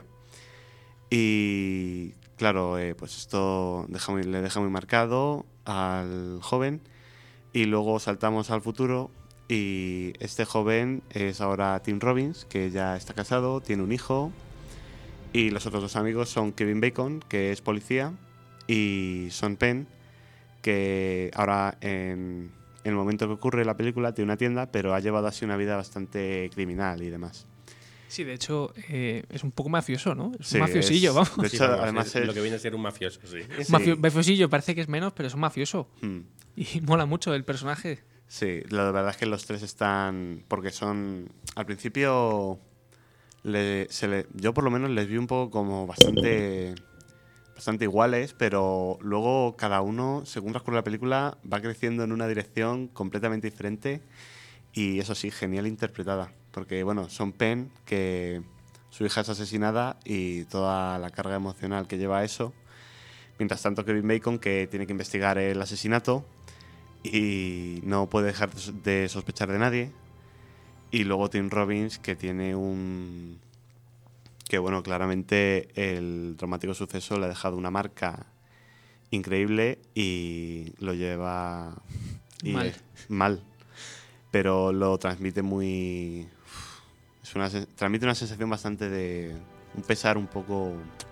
Y claro, eh, pues esto deja muy- le deja muy marcado al joven. Y luego saltamos al futuro y este joven es ahora Tim Robbins, que ya está casado, tiene un hijo. Y los otros dos amigos son Kevin Bacon, que es policía, y Sean Penn, que ahora en, en el momento que ocurre la película tiene una tienda, pero ha llevado así una vida bastante criminal y demás. Sí, de hecho, eh, es un poco mafioso, ¿no? Es Sí, un mafiosillo, es- vamos. de Sí, hecho, vamos, además es es- lo que viene a ser un mafioso, sí. Sí. Mafio- mafiosillo parece que es menos, pero es un mafioso. Hmm. Y mola mucho el personaje. Sí, la verdad es que los tres están. Porque son. Al principio. le- se le- yo por lo menos les vi un poco como bastante. Bastante iguales, pero luego cada uno, según transcurre la película, va creciendo en una dirección completamente diferente. Y eso sí, genial interpretada. Porque, bueno, Sean Penn, que su hija es asesinada y toda la carga emocional que lleva eso. Mientras tanto, Kevin Bacon, que tiene que investigar el asesinato y no puede dejar de sospechar de nadie. Y luego Tim Robbins, que tiene un... que bueno, claramente el dramático suceso le ha dejado una marca increíble y lo lleva Y Mal. es mal. Pero lo transmite muy... Es una, sen- transmite una sensación bastante de... Un pesar un poco...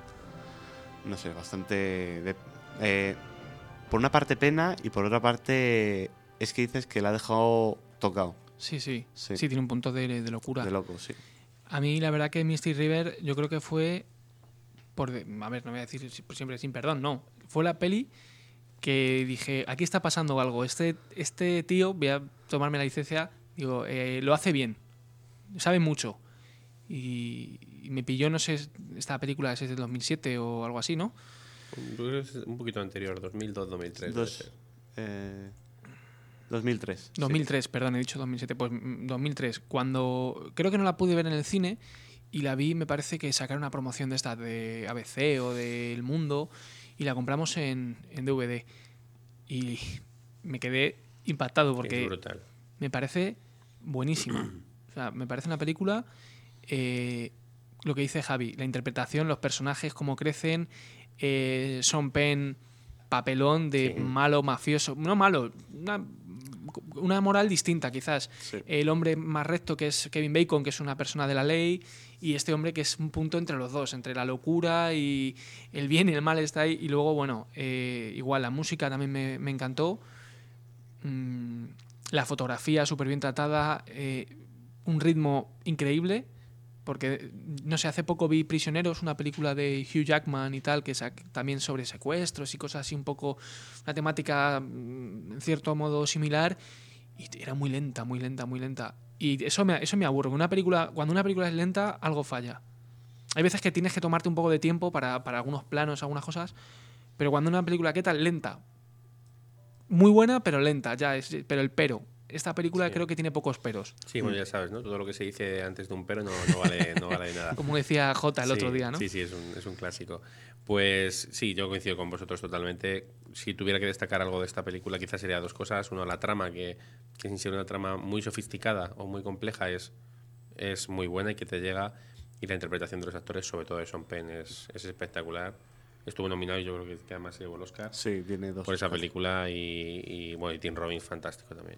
No sé, bastante... De, eh, por una parte pena y por otra parte es que dices que la ha dejado tocado. Sí, sí. Sí. Sí, tiene un punto de, de locura. De loco, sí. A mí la verdad que Mystic River yo creo que fue... por de- A ver, no voy a decir si- siempre sin perdón, no. Fue la peli que dije, aquí está pasando algo. Este, este tío, voy a tomarme la licencia, digo, eh, lo hace bien. Sabe mucho. Y, y me pilló, no sé, esta película es de dos mil siete o algo así, ¿no? Yo creo que es un poquito anterior, dos mil dos, dos mil tres. debe Dos, ser. eh, dos mil tres. dos mil tres, perdón, he dicho dos mil siete. Pues mm, dos mil tres. Cuando creo que no la pude ver en el cine y la vi, me parece que sacaron una promoción de esta de A B C o de El Mundo y la compramos en, en D V D. Y me quedé impactado Es porque brutal. me parece buenísima. O sea, me parece una película, eh, lo que dice Javi, la interpretación, los personajes, cómo crecen, eh, Sean Penn, papelón de Sí. malo, mafioso, no malo, una, una moral distinta quizás. Sí. El hombre más recto que es Kevin Bacon, que es una persona de la ley, y este hombre que es un punto entre los dos, entre la locura y el bien y el mal está ahí. Y luego, bueno, eh, igual la música también me, me encantó. Mm, la fotografía súper bien tratada, eh, un ritmo increíble, porque, no sé, hace poco vi Prisioneros, una película de Hugh Jackman y tal, que es ac- también sobre secuestros y cosas así, un poco, una temática mm, en cierto modo similar, y era muy lenta, muy lenta, muy lenta. Y eso me, eso me aburre. Una película, cuando una película es lenta, algo falla. Hay veces que tienes que tomarte un poco de tiempo para, para algunos planos, algunas cosas, pero cuando una película, ¿qué tal? Lenta. Muy buena, pero lenta, ya es, pero el pero. Esta película Sí. creo que tiene pocos peros. Sí, bueno, ya sabes, ¿no? Todo lo que se dice antes de un pero no, no vale, no vale de nada. Como decía Jota el Sí, otro día, ¿no? Sí, sí, es un, es un clásico. Pues sí, yo coincido con vosotros totalmente. Si tuviera que destacar algo de esta película, quizás sería dos cosas. Uno, la trama, que, que sin ser una trama muy sofisticada o muy compleja, es, es muy buena y que te llega. Y la interpretación de los actores, sobre todo de Sean Penn, es, es espectacular. Estuvo nominado y yo creo que, que además se llevó el Oscar Sí, tiene dos. por esa Oscars. película. Y, y, bueno, y Tim Robbins, fantástico también.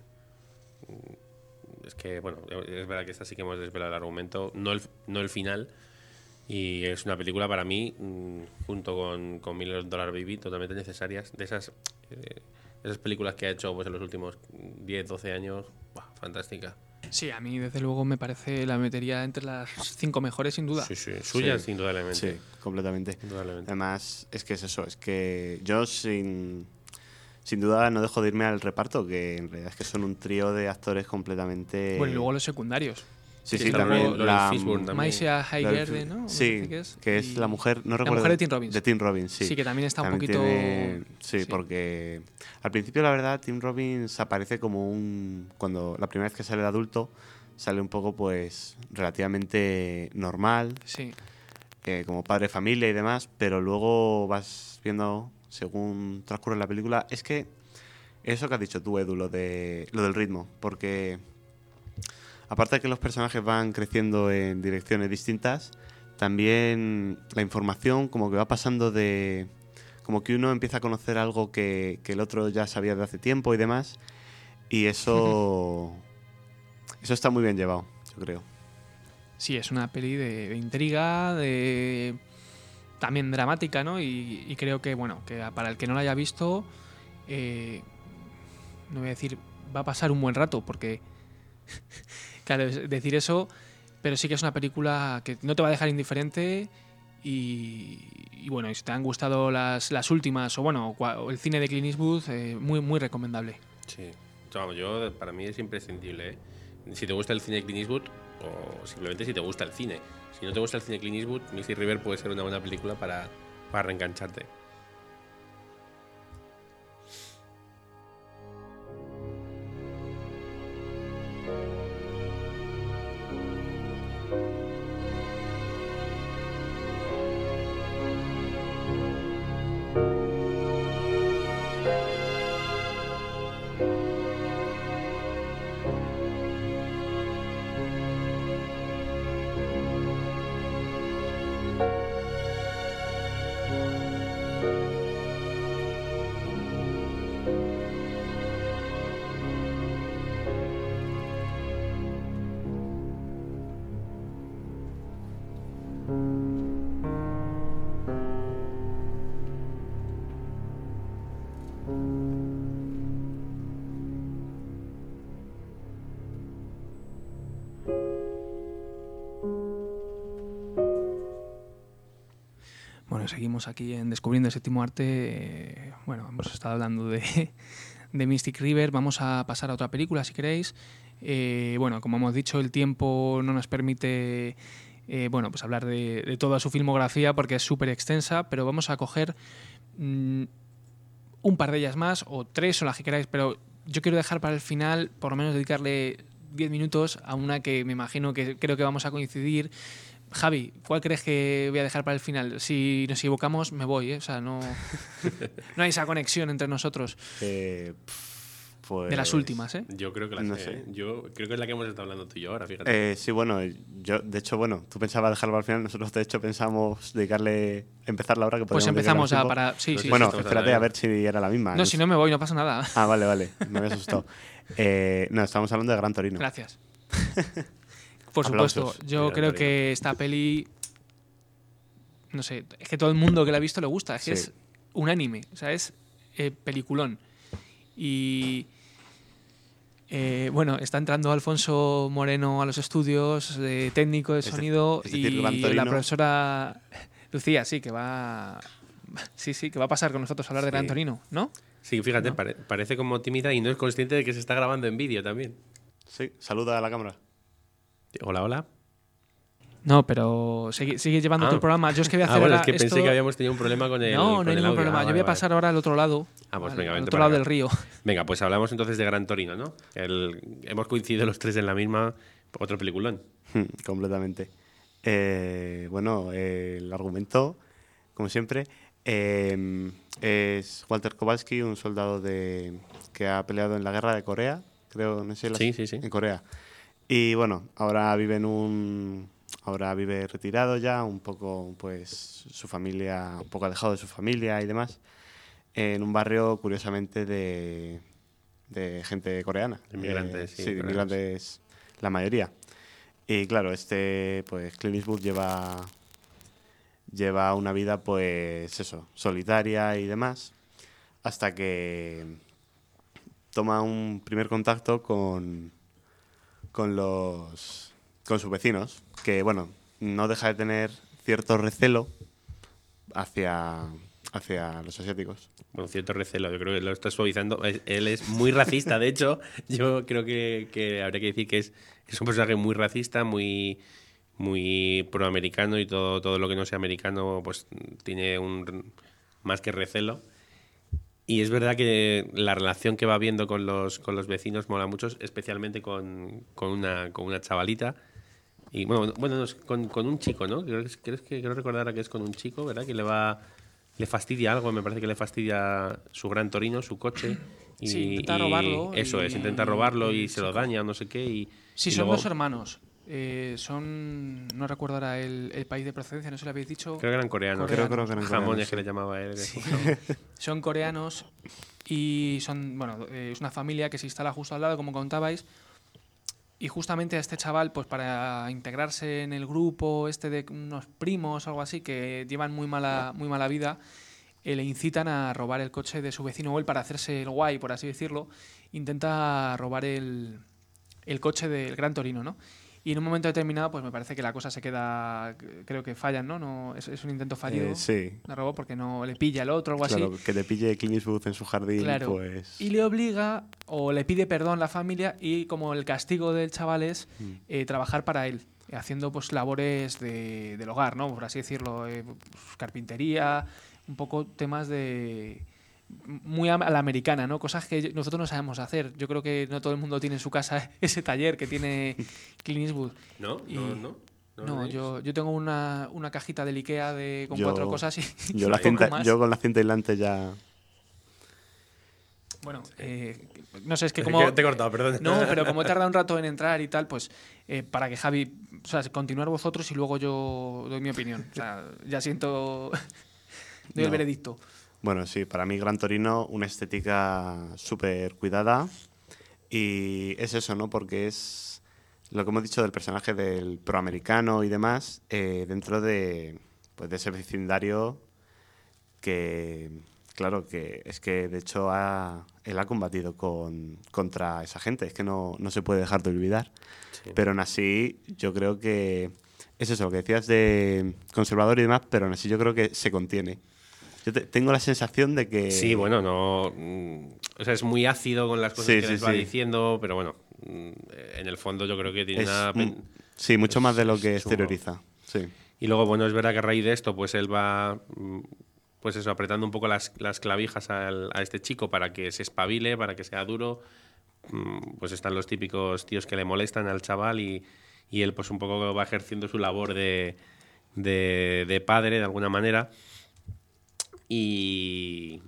Es que, bueno, es verdad que esta sí que hemos desvelado el argumento, no el, no el final. Y es una película para mí, mmm, junto con, con Million Dollar Baby, totalmente necesarias. De esas, eh, esas películas que ha hecho pues, en los últimos diez, doce años, ¡buah! Fantástica. Sí, a mí desde luego me parece, la metería entre las cinco mejores sin duda. Sí, sí, suya, Sí. indudablemente. Sí, completamente. Indudablemente. Además, es que es eso, es que yo sin, sin duda no dejo de irme al reparto, que en realidad es que son un trío de actores completamente... Bueno, y luego los secundarios. Sí, Sí, sí, está también luego la... Lawrence Fishburne también. Maisha la- Haigerde, ¿no? Me Sí, parece que es, que es y- la mujer, no la recuerdo... mujer de Tim Robbins. De Tim Robbins, sí. Sí, que también está un También poquito... tiene- Sí, sí. porque al principio, la verdad, Tim Robbins aparece como un... Cuando la primera vez que sale de adulto, sale un poco, pues, relativamente normal, Sí, eh, como padre de familia y demás, pero luego vas viendo, según transcurre la película, es que eso que has dicho tú, Edu, lo, de, lo del ritmo, porque aparte de que los personajes van creciendo en direcciones distintas, también la información como que va pasando de... Como que uno empieza a conocer algo que, que el otro ya sabía de hace tiempo y demás, y eso... eso está muy bien llevado, yo creo. sí, es una peli de, de intriga, de también dramática, ¿no? Y, y creo que, bueno, que para el que no la haya visto, eh, no voy a decir, va a pasar un buen rato, porque, claro, es decir eso, pero sí que es una película que no te va a dejar indiferente y, y bueno, y si te han gustado las, las últimas, o bueno, cua- o el cine de Clint Eastwood, eh, muy, muy recomendable. Sí. Vamos, yo, para mí es imprescindible, ¿eh? Si te gusta el cine de Clint Eastwood, o simplemente si te gusta el cine. Si no te gusta el cine de Clint Eastwood, Mystic River puede ser una buena película para, para reengancharte. bueno, seguimos aquí en Descubriendo el Séptimo Arte. Eh, bueno, hemos estado hablando de, de Mystic River. Vamos a pasar a otra película, si queréis. Eh, bueno, como hemos dicho, el tiempo no nos permite eh, bueno, pues hablar de, de toda su filmografía porque es súper extensa, pero vamos a coger mmm, un par de ellas más, o tres, o las que queráis, pero yo quiero dejar para el final, por lo menos dedicarle diez minutos a una que me imagino que creo que vamos a coincidir. Javi, ¿cuál crees que voy a dejar para el final? Si nos equivocamos, me voy, ¿eh? O sea, no, no hay esa conexión entre nosotros. Eh, pues, de las últimas, ¿eh? Yo creo que la no sé. sé. Yo creo que es la que hemos estado hablando tú y yo ahora, fíjate. Eh, sí, bueno, yo, de hecho, bueno, tú pensabas dejarlo para el final, nosotros de hecho pensamos dedicarle, empezar la hora que Pues podíamos empezamos dedicarle a un tiempo. para... Sí, No sé sí. si Bueno, estamos espérate hablando a ver si era la misma. No, si no me voy, no pasa nada. Ah, vale, vale, me había asustado. Eh, no, estamos hablando de Gran Torino. Gracias. Por Aplausos. supuesto, yo Gran creo Torino. que esta peli, no sé, es que todo el mundo que la ha visto le gusta, es que Sí. es unánime, o sea, es eh, peliculón. Y eh, bueno, está entrando Alfonso Moreno a los estudios de técnico de Es de- sonido es decir, y Gran Torino. la profesora Lucía, sí, que va, sí, sí, que va a pasar con nosotros a hablar de Sí. Gran Torino, ¿no? Sí, fíjate, ¿No? pare- parece como tímida y no es consciente de que se está grabando en vídeo también. Sí, saluda a la cámara. Hola, hola. No, pero sigue, sigue llevando Ah. todo el programa. Yo es que voy a Ah, hacer bueno, ahora es que pensé esto- que habíamos tenido un problema con el No, no con hay el ningún audio. problema. Ah, Yo vale, voy a vale. pasar ahora al otro lado. Ah, pues al, venga, al vente otro para lado acá. del río. Venga, pues hablamos entonces de Gran Torino, ¿no? El, hemos coincidido los tres en la misma, otro peliculón. Completamente. Eh, bueno, eh, el argumento, como siempre, eh, es Walter Kowalski, un soldado de que ha peleado en la guerra de Corea, creo, no sé, las- Sí, sí, sí. en Corea. Y bueno, ahora vive en un, ahora vive retirado ya, un poco, pues, su familia, un poco alejado de su familia y demás, en un barrio, curiosamente, de, de gente coreana. De inmigrantes, sí, sí, de coreanos. inmigrantes, la mayoría. Y claro, este, pues Clint Eastwood lleva, lleva una vida, pues eso, solitaria y demás, hasta que toma un primer contacto con, con los, con sus vecinos, que bueno, no deja de tener cierto recelo hacia, hacia los asiáticos. Bueno, cierto recelo, yo creo que lo está suavizando. Es- Él es muy racista, de hecho. Yo creo que, que habría que decir que es, es un personaje muy racista, muy, muy proamericano y todo, todo lo que no sea americano pues tiene un más que recelo. Y es verdad que la relación que va viendo con los, con los vecinos mola mucho, especialmente con, con, una, con una chavalita. Y bueno, bueno no, es con, con un chico, ¿no? Creo, que es- creo que creo recordar que es con un chico, ¿verdad? Que le va le fastidia algo, me parece que le fastidia su Gran Torino, su coche. Y, Sí, intenta y robarlo Eso y- es, intenta robarlo y y se lo chico. daña o no sé qué. Y, Sí, y son luego- dos hermanos. Eh, son. No recuerdo ahora el, el país de procedencia, no sé si lo habéis dicho. Creo que eran coreanos. Creo- creo que eran Jamones coreanos, que le sí. llamaba él. Sí. Son coreanos y son. Bueno, eh, es una familia que se instala justo al lado, como contabais. Y justamente a este chaval, pues para integrarse en el grupo este de unos primos o algo así que llevan muy mala, muy mala vida, eh, le incitan a robar el coche de su vecino o él para hacerse el guay, por así decirlo. Intenta robar el, el coche del Gran Torino, ¿no? Y en un momento determinado, pues me parece que la cosa se queda, creo que fallan, ¿no? no es, es un intento fallido Eh, sí, de robo porque no le pilla el otro o algo claro, así. que te pille Clint Eastwood en su jardín, Claro. pues... Y le obliga o le pide perdón la familia y como el castigo del chaval es Mm. eh, trabajar para él, haciendo pues labores de, del hogar, ¿no? Por así decirlo, eh, pues, carpintería, un poco temas de muy a a la americana, ¿no? Cosas que nosotros no sabemos hacer. Yo creo que no todo el mundo tiene en su casa ese taller que tiene Clint Eastwood. ¿No? Y- ¿No? ¿No? ¿No lo No, tenéis? yo, yo tengo una, una cajita del Ikea de, con Yo- cuatro cosas y Yo, la poco cinta, más. yo con la cinta aislante ya... Bueno, eh, no sé, es que Es como... que te he cortado, perdón. No, pero como he tardado un rato en entrar y tal, pues eh, para que Javi, o sea, continuar vosotros y luego yo doy mi opinión. O sea, ya siento, doy el No. veredicto. Bueno, sí, para mí Gran Torino, una estética súper cuidada. Y es eso, ¿no? Porque es lo que hemos dicho del personaje del proamericano y demás, eh, dentro de, pues, de ese vecindario que, claro, que es que de hecho ha, él ha combatido con, contra esa gente, es que no, no se puede dejar de olvidar. Sí. Pero aún así, yo creo que es eso, lo que decías de conservador y demás, pero aún así yo creo que se contiene. Yo te, tengo la sensación de que... Sí, bueno, no... Mm, o sea, es muy ácido con las cosas Sí, que sí, les va sí. diciendo, pero bueno, mm, en el fondo yo creo que tiene es una... mu- sí, mucho es- más de lo es que chungo. exterioriza. Sí. Y luego, bueno, es verdad que a raíz de esto, pues él va, mm, pues eso, apretando un poco las, las clavijas al- a este chico para que se espabile, para que sea duro. Mm, Pues están los típicos tíos que le molestan al chaval y, y él pues un poco va ejerciendo su labor de, de, de padre de alguna manera. Y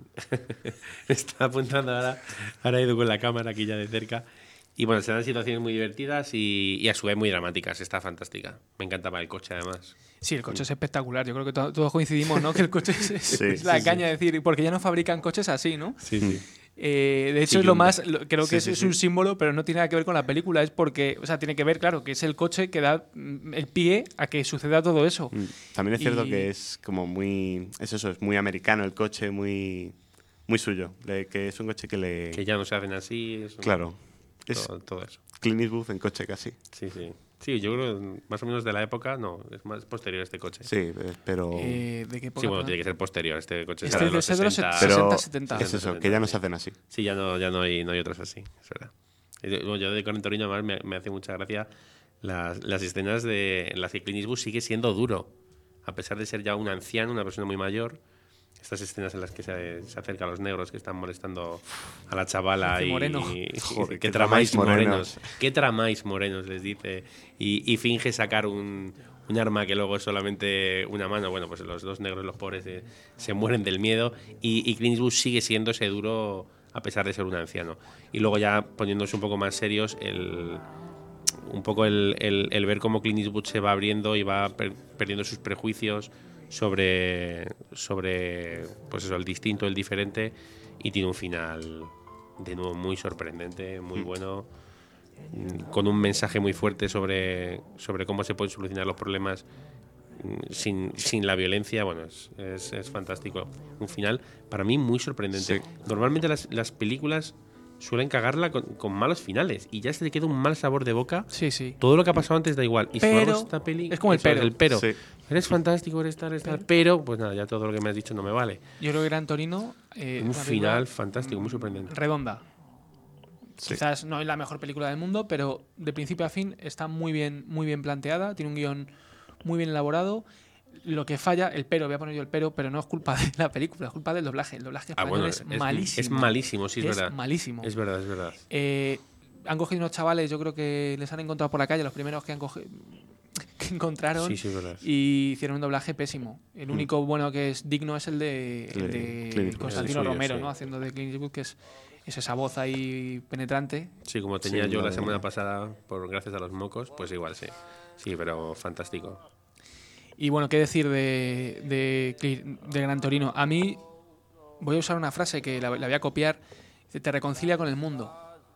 está apuntando ahora, ahora Edu con la cámara aquí ya de cerca. Y bueno, se dan situaciones muy divertidas y, y a su vez muy dramáticas. Está fantástica. Me encantaba el coche además. Sí, el coche es espectacular. Yo creo que to- todos coincidimos, ¿no? Que el coche es, es- Sí, es la sí, caña de decir, porque ya no fabrican coches así, ¿no? Sí, sí. Eh, de hecho, Sí, es lo Hyundai. más. lo- creo que Sí, es, sí, es sí. un símbolo, pero no tiene nada que ver con la película. Es porque. O sea, tiene que ver, claro, que es el coche que da mm, el pie a que suceda todo eso. Mm. También es cierto Y- que es como muy... Es eso, es muy americano el coche, muy muy suyo. Le- que es un coche que le... Que ya no se hacen así. es un- Claro. Es Todo, todo eso. Clint Eastwood en coche casi. Sí, sí. Sí, yo creo que más o menos de la época, no, es más posterior este coche. Sí, eh, pero... Eh, ¿De qué época? Sí, bueno, perdón? tiene que ser posterior. Este coche Este será de debe los ser de los sesenta. pero sesenta, setenta. es eso, que ya no se hacen así. Sí, ya no, ya no, hay, no hay otros así, es verdad. Y de- bueno, yo de Gran Torino además me, me hace mucha gracia las, las escenas de, en las que Clint Eastwood sigue siendo duro. A pesar de ser ya un anciano, una persona muy mayor, estas escenas en las que se, se acerca a los negros que están molestando a la chavala Hace y... moreno. y- Joder, ¿qué qué tramáis tramáis morenos? morenos. ¿Qué tramáis morenos? Les dice. Y, y finge sacar un, un arma que luego es solamente una mano. Bueno, pues los dos negros, los pobres, se, se mueren del miedo. Y, y Clint Eastwood sigue siendo ese duro a pesar de ser un anciano. Y luego ya poniéndose un poco más serios, el, un poco el, el- el ver cómo Clint Eastwood se va abriendo y va per- perdiendo sus prejuicios sobre, sobre pues eso, el distinto, el diferente, y tiene un final de nuevo muy sorprendente, muy bueno, mm, con un mensaje muy fuerte sobre, sobre cómo se pueden solucionar los problemas mm, sin, sin la violencia. Bueno, es, es, es fantástico. Un final para mí muy sorprendente. Sí. Normalmente las, las películas suelen cagarla con, con malos finales y ya se te queda un mal sabor de boca. Sí, sí. Todo lo que ha pasado antes da igual. Y sin Pero- embargo, esta peli, es como el eso, pero. El pero. Sí. Eres fantástico, eres tal, eres tal, pero pues nada, ya todo lo que me has dicho no me vale. Yo creo que Gran Torino. Eh, Un una película final fantástico, muy sorprendente. redonda. Sí. Quizás no es la mejor película del mundo, pero de principio a fin está muy bien, muy bien planteada, tiene un guión muy bien elaborado. Lo que falla, el pero, voy a poner yo el pero, pero no es culpa de la película, es culpa del doblaje. El doblaje Ah, español bueno, es, es- malísimo. es malísimo, sí, es verdad. malísimo. Es verdad, es verdad. Eh, han cogido unos chavales, yo creo que les han encontrado por la calle, los primeros que han cogido, que encontraron, Sí, sí, es verdad. y hicieron un doblaje pésimo. El único bueno que es digno es el de, El el de de Clint Eastwood. Constantino El suyo, Romero, sí. ¿no? Haciendo de Clint Eastwood, que es, es esa voz ahí penetrante. Sí, como tenía Sí, yo la madre semana mía. pasada, por gracias a los mocos, pues igual sí. Sí, pero fantástico. Y bueno, ¿qué decir de, de, Cli- de Gran Torino? A mí, voy a usar una frase que la, la voy a copiar. Dice, te reconcilia con el mundo.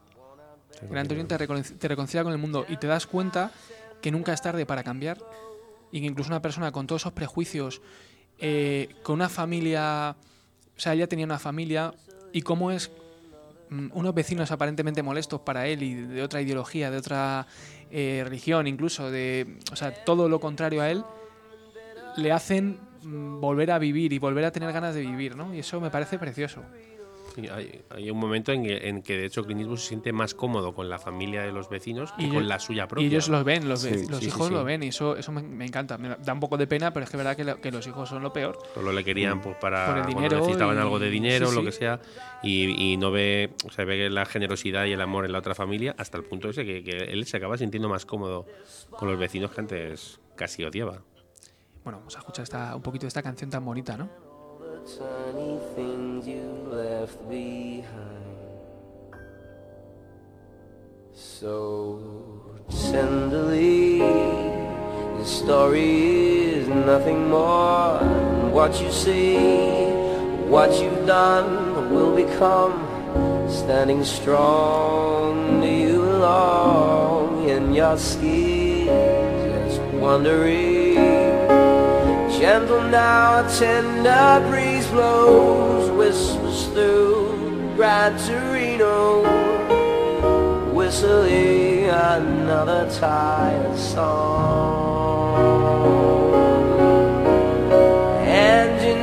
Gran Torino te, recon- te reconcilia con el mundo y te das cuenta que nunca es tarde para cambiar y que incluso una persona con todos esos prejuicios, eh, con una familia, o sea, ella tenía una familia y cómo es mm, unos vecinos aparentemente molestos para él y de otra ideología, de otra eh, religión, incluso de, o sea, todo lo contrario a él, le hacen mm, volver a vivir y volver a tener ganas de vivir, ¿no? Y eso me parece precioso. Sí, hay, hay un momento en que, en que de hecho Clint Eastwood se siente más cómodo con la familia de los vecinos que Y con ellos- la suya propia. Y ellos los ven, los, ve- Sí, los sí, hijos sí, lo sí. ven y eso, eso me, me encanta. Me da un poco de pena, pero es que es verdad que, lo- que los hijos son lo peor. Solo le querían pues, para Por el cuando dinero necesitaban y- algo de dinero, sí, lo sí. que sea, y, y no ve, o sea, ve la generosidad y el amor en la otra familia hasta el punto ese que, que él se acaba sintiendo más cómodo con los vecinos que antes casi odiaba. Bueno, vamos a escuchar esta, un poquito de esta canción tan bonita, ¿no? Tiny things you left behind. So tenderly, the story is nothing more than what you see, what you've done will become. Standing strong, do you belong in your skin? Just wondering. Gentle now, a tender breeze blows, whispers through Gran Torino, whistling another tired song.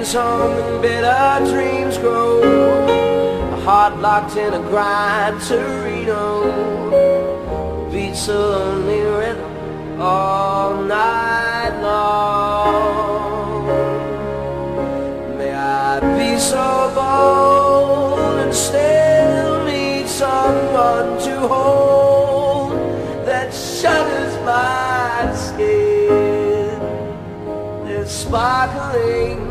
tongue and bitter dreams grow. A heart locked in a Gran Torino beats a lonely rhythm all night long. May I be so bold and still need someone to hold that shudders my skin. There's sparkling.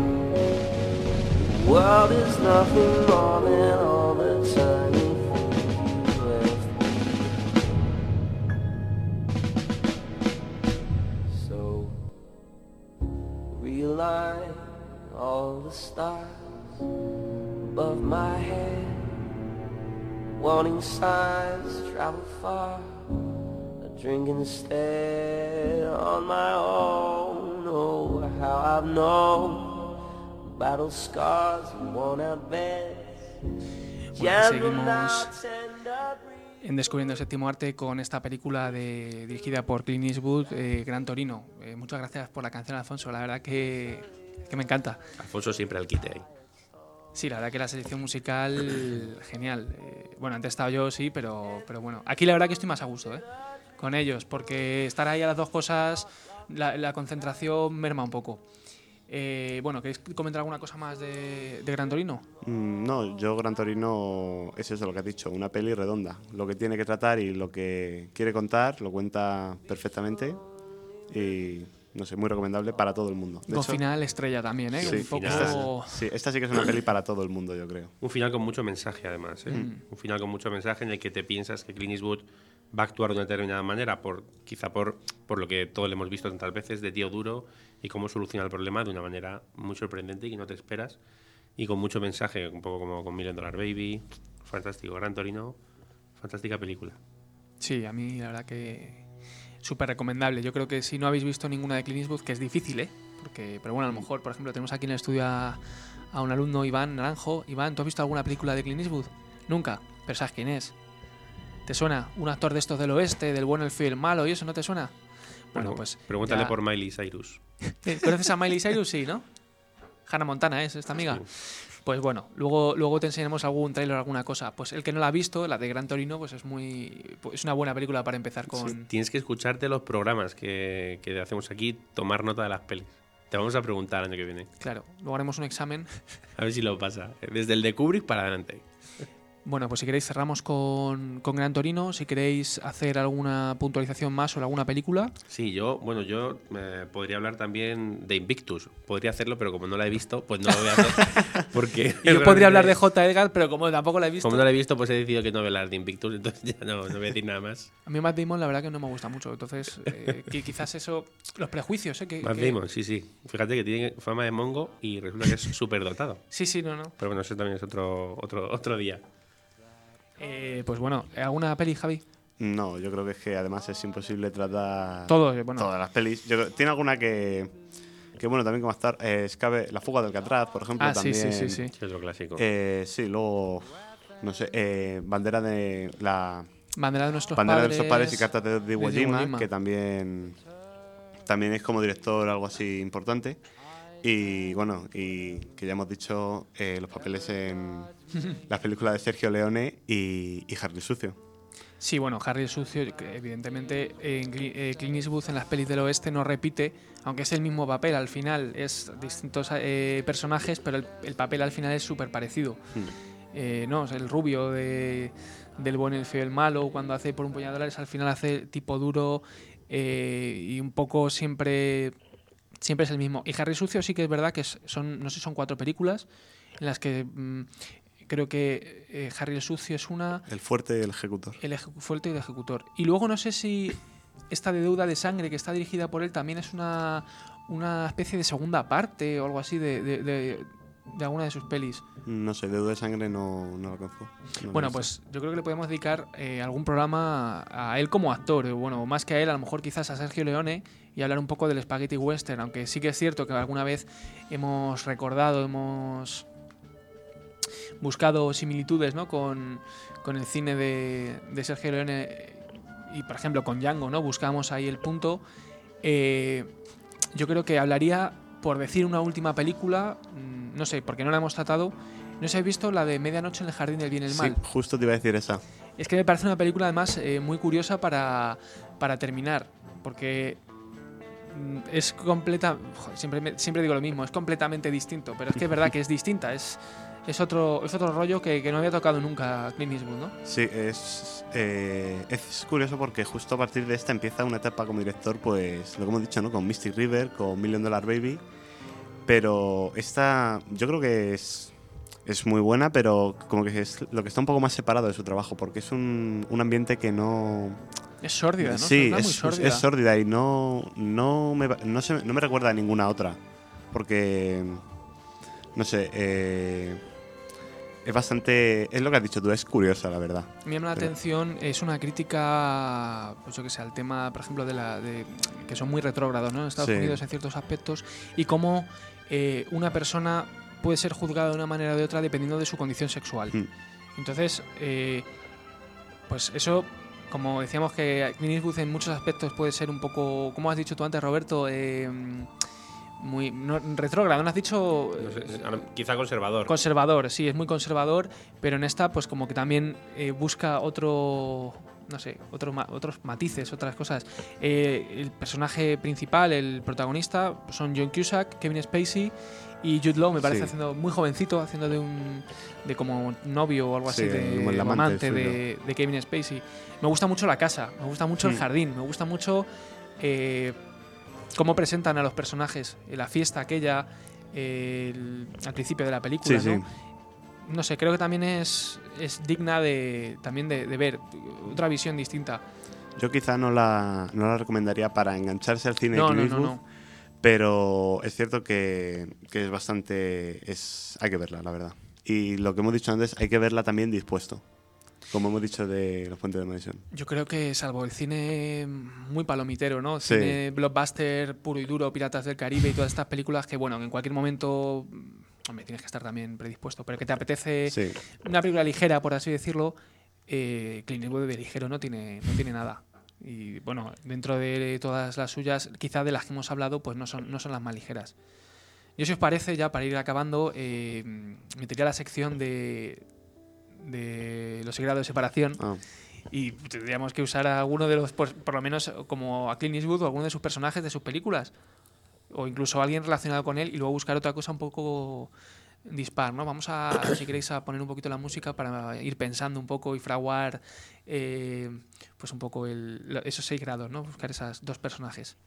The world is nothing more than all the tiny things you left me. So realign all the stars above my head. Warning signs travel far. A drink instead on my own. Oh, how I've known battle scars and worn out beds. Bueno, seguimos en Descubriendo el Séptimo Arte con esta película de, dirigida por Clint Eastwood, eh, Gran Torino. Eh, muchas gracias por la canción, Alfonso. La verdad que, que me encanta. Alfonso siempre al quite ahí. Sí, la verdad que la selección musical, genial. Eh, bueno, antes estaba yo, sí, pero, pero bueno. Aquí la verdad que estoy más a gusto, ¿eh? Con ellos, porque estar ahí a las dos cosas, la, la concentración merma un poco. Eh, bueno, ¿queréis comentar alguna cosa más de, de Gran Torino? Mm, no, yo Gran Torino es eso lo que has dicho, una peli redonda. Lo que tiene que tratar y lo que quiere contar lo cuenta perfectamente y no sé, muy recomendable para todo el mundo. De Con hecho, final estrella también, ¿eh? sí, Un poco... esta, sí, esta sí que es una peli para todo el mundo, yo creo. Un final con mucho mensaje, además. ¿eh? Mm. Un final con mucho mensaje en el que te piensas que Clint Eastwood va a actuar de una determinada manera, por, quizá por, por lo que todos le hemos visto tantas veces, de tío duro, y cómo soluciona el problema de una manera muy sorprendente y que no te esperas, y con mucho mensaje, un poco como con Million Dollar Baby. Fantástico, Gran Torino, fantástica película. Sí, a mí la verdad que súper recomendable. Yo creo que si no habéis visto ninguna de Clint Eastwood, que es difícil, ¿eh? Porque, pero bueno, a lo mejor, por ejemplo, tenemos aquí en el estudio a, a un alumno, Iván Naranjo. Iván, ¿tú has visto alguna película de Clint Eastwood? Nunca, pero ¿sabes quién es? ¿Te suena? ¿Un actor de estos del oeste, del bueno, el feo y el malo, y eso no te suena? Bueno, Bueno, pues... pregúntale ya... por Miley Cyrus. ¿Conoces a Miley Cyrus? Sí, ¿no? Hannah Montana es esta amiga. Sí. Pues bueno, luego, luego te enseñaremos algún tráiler o alguna cosa. Pues el que no la ha visto, la de Gran Torino, pues es muy es una buena película para empezar con... Sí, tienes que escucharte los programas que, que hacemos aquí, tomar nota de las pelis. Te vamos a preguntar el año que viene. Claro, luego haremos un examen. A ver si lo pasa. Desde el de Kubrick para adelante. Bueno, pues si queréis cerramos con, con Gran Torino. Si queréis hacer alguna puntualización más sobre alguna película. Sí, yo, bueno, yo eh, podría hablar también de Invictus. Podría hacerlo, pero como no la he visto, pues no lo voy a hacer. Porque yo podría hablar de J. Edgar, pero como tampoco la he visto. Como no la he visto, pues he decidido que no voy a hablar de Invictus, entonces ya no, no voy a decir nada más. A mí Matt Damon la verdad que no me gusta mucho, entonces eh, que quizás eso, los prejuicios, ¿eh? Que, Matt que... Damon, sí, sí. Fíjate que tiene fama de mongo y resulta que es súper dotado. Sí, sí, no, no. Pero bueno, eso también es otro, otro, otro día. Eh, pues bueno, ¿alguna peli, Javi? No, yo creo que es que además es imposible tratar Todo, bueno. todas las pelis. Yo creo, tiene alguna que, que bueno, también como estar, eh, Escape, La fuga del Alcatraz, por ejemplo, ah, también. sí, sí, sí, sí. Es lo clásico. Eh, sí, luego, no sé, eh, Bandera de la Bandera de nuestros Bandera padres. de nuestros padres y Cartas de, de Iwo de Iwo Jima, Jima. que también, también es como director algo así importante. Y bueno, y que ya hemos dicho eh, los papeles en las películas de Sergio Leone y, y Harry el Sucio. Sí, bueno, Harry el Sucio, que evidentemente en eh, Clint Eastwood en las pelis del oeste no repite, aunque es el mismo papel, al final es distintos eh, personajes, pero el, el papel al final es súper parecido. Mm. Eh, no, el rubio de, del bueno, el feo y el malo, cuando hace por un puñado de dólares, al final hace tipo duro eh, y un poco siempre... Siempre es el mismo. Y Harry Sucio sí que es verdad que son, no sé, son cuatro películas en las que mmm, creo que eh, Harry el Sucio es una... El fuerte y el ejecutor. El eje, fuerte y el ejecutor. Y luego no sé si esta de Deuda de Sangre, que está dirigida por él, también es una, una especie de segunda parte o algo así de, de, de, de alguna de sus pelis. No sé, Deuda de Sangre no, no lo conozco. No bueno, pues yo creo que le podemos dedicar eh, algún programa a, a él como actor. Bueno, más que a él, a lo mejor quizás a Sergio Leone, y hablar un poco del Spaghetti Western, aunque sí que es cierto que alguna vez hemos recordado, hemos buscado similitudes, ¿no? con, con el cine de, de Sergio Leone y, por ejemplo, con Django, ¿no? Buscamos ahí el punto. Eh, yo creo que hablaría por decir una última película, mmm, no sé, porque no la hemos tratado, ¿no os habéis visto la de Medianoche en el Jardín del Bien y el Mal? Sí, justo te iba a decir esa. Es que me parece una película además eh, muy curiosa para, para terminar, porque mm, es completa, joder, siempre, me- siempre digo lo mismo, es completamente distinto, pero es que es verdad que es distinta, es, es, otro, es otro rollo que, que no había tocado nunca Clint Eastwood, ¿no? Sí, es, eh, es curioso porque justo a partir de esta empieza una etapa como director, pues lo que hemos dicho, ¿no? Con Mystic River, con Million Dollar Baby. Pero esta, yo creo que es, es muy buena, pero como que es lo que está un poco más separado de su trabajo, porque es un, un ambiente que no. Es sórdida, ¿no? Sí, Una es, muy es- sórdida. es sórdida y no, no, me, no, se- no me recuerda a ninguna otra. Porque, no sé, eh, es bastante. Es lo que has dicho tú, es curiosa, la verdad. Me llama la Pero- atención, es una crítica, pues yo que sé, al tema, por ejemplo, de la de que son muy retrógrados, ¿no? En Estados Sí. Unidos en ciertos aspectos, y cómo eh, una persona puede ser juzgada de una manera o de otra dependiendo de su condición sexual. Mm. Entonces, eh, pues eso, como decíamos que Clint Eastwood en muchos aspectos puede ser un poco, como has dicho tú antes, Roberto, eh, muy no, retrógrado, ¿no has dicho? No sé, ahora, quizá conservador. Conservador, sí, es muy conservador, pero en esta pues como que también eh, busca otro, no sé, otro ma- otros matices, otras cosas. Eh, el personaje principal, el protagonista, son John Cusack, Kevin Spacey y Jude Law, me parece, Sí. haciendo muy jovencito, haciendo de un de como novio o algo así, Sí, de como el amante amante de, de Kevin Spacey. Me gusta mucho la casa, me gusta mucho el Mm. jardín, me gusta mucho eh, cómo presentan a los personajes, eh, la fiesta aquella, eh, el- al principio de la película, Sí, ¿no? sí. No sé, creo que también es, es digna de también de, de ver otra visión distinta. Yo quizá no la, no la recomendaría para engancharse al cine No, de no, Clint no, Eastwood, no. pero es cierto que, que es bastante. Es, hay que verla, la verdad. Y lo que hemos dicho antes, hay que verla también dispuesto. Como hemos dicho de Los Puentes de Madison. Yo creo que salvo el cine muy palomitero, ¿no? Sí. Cine blockbuster puro y duro, Piratas del Caribe y todas estas películas que, bueno, que en cualquier momento, hombre, tienes que estar también predispuesto, pero que te apetece Sí. una película ligera, por así decirlo, eh, Clint Eastwood de ligero no tiene, no tiene nada. Y bueno, dentro de todas las suyas, quizá de las que hemos hablado, pues no son, no son las más ligeras. Yo, si os parece, ya para ir acabando, eh, metería la sección de, de los grados de separación Ah, y tendríamos que usar a alguno de los, por, por lo menos como a Clint Eastwood o alguno de sus personajes de sus películas. O incluso alguien relacionado con él y luego buscar otra cosa un poco dispar, ¿no? Vamos a, si queréis, a poner un poquito la música para ir pensando un poco y fraguar eh, pues un poco el, lo- esos seis grados, ¿no? Buscar esos dos personajes.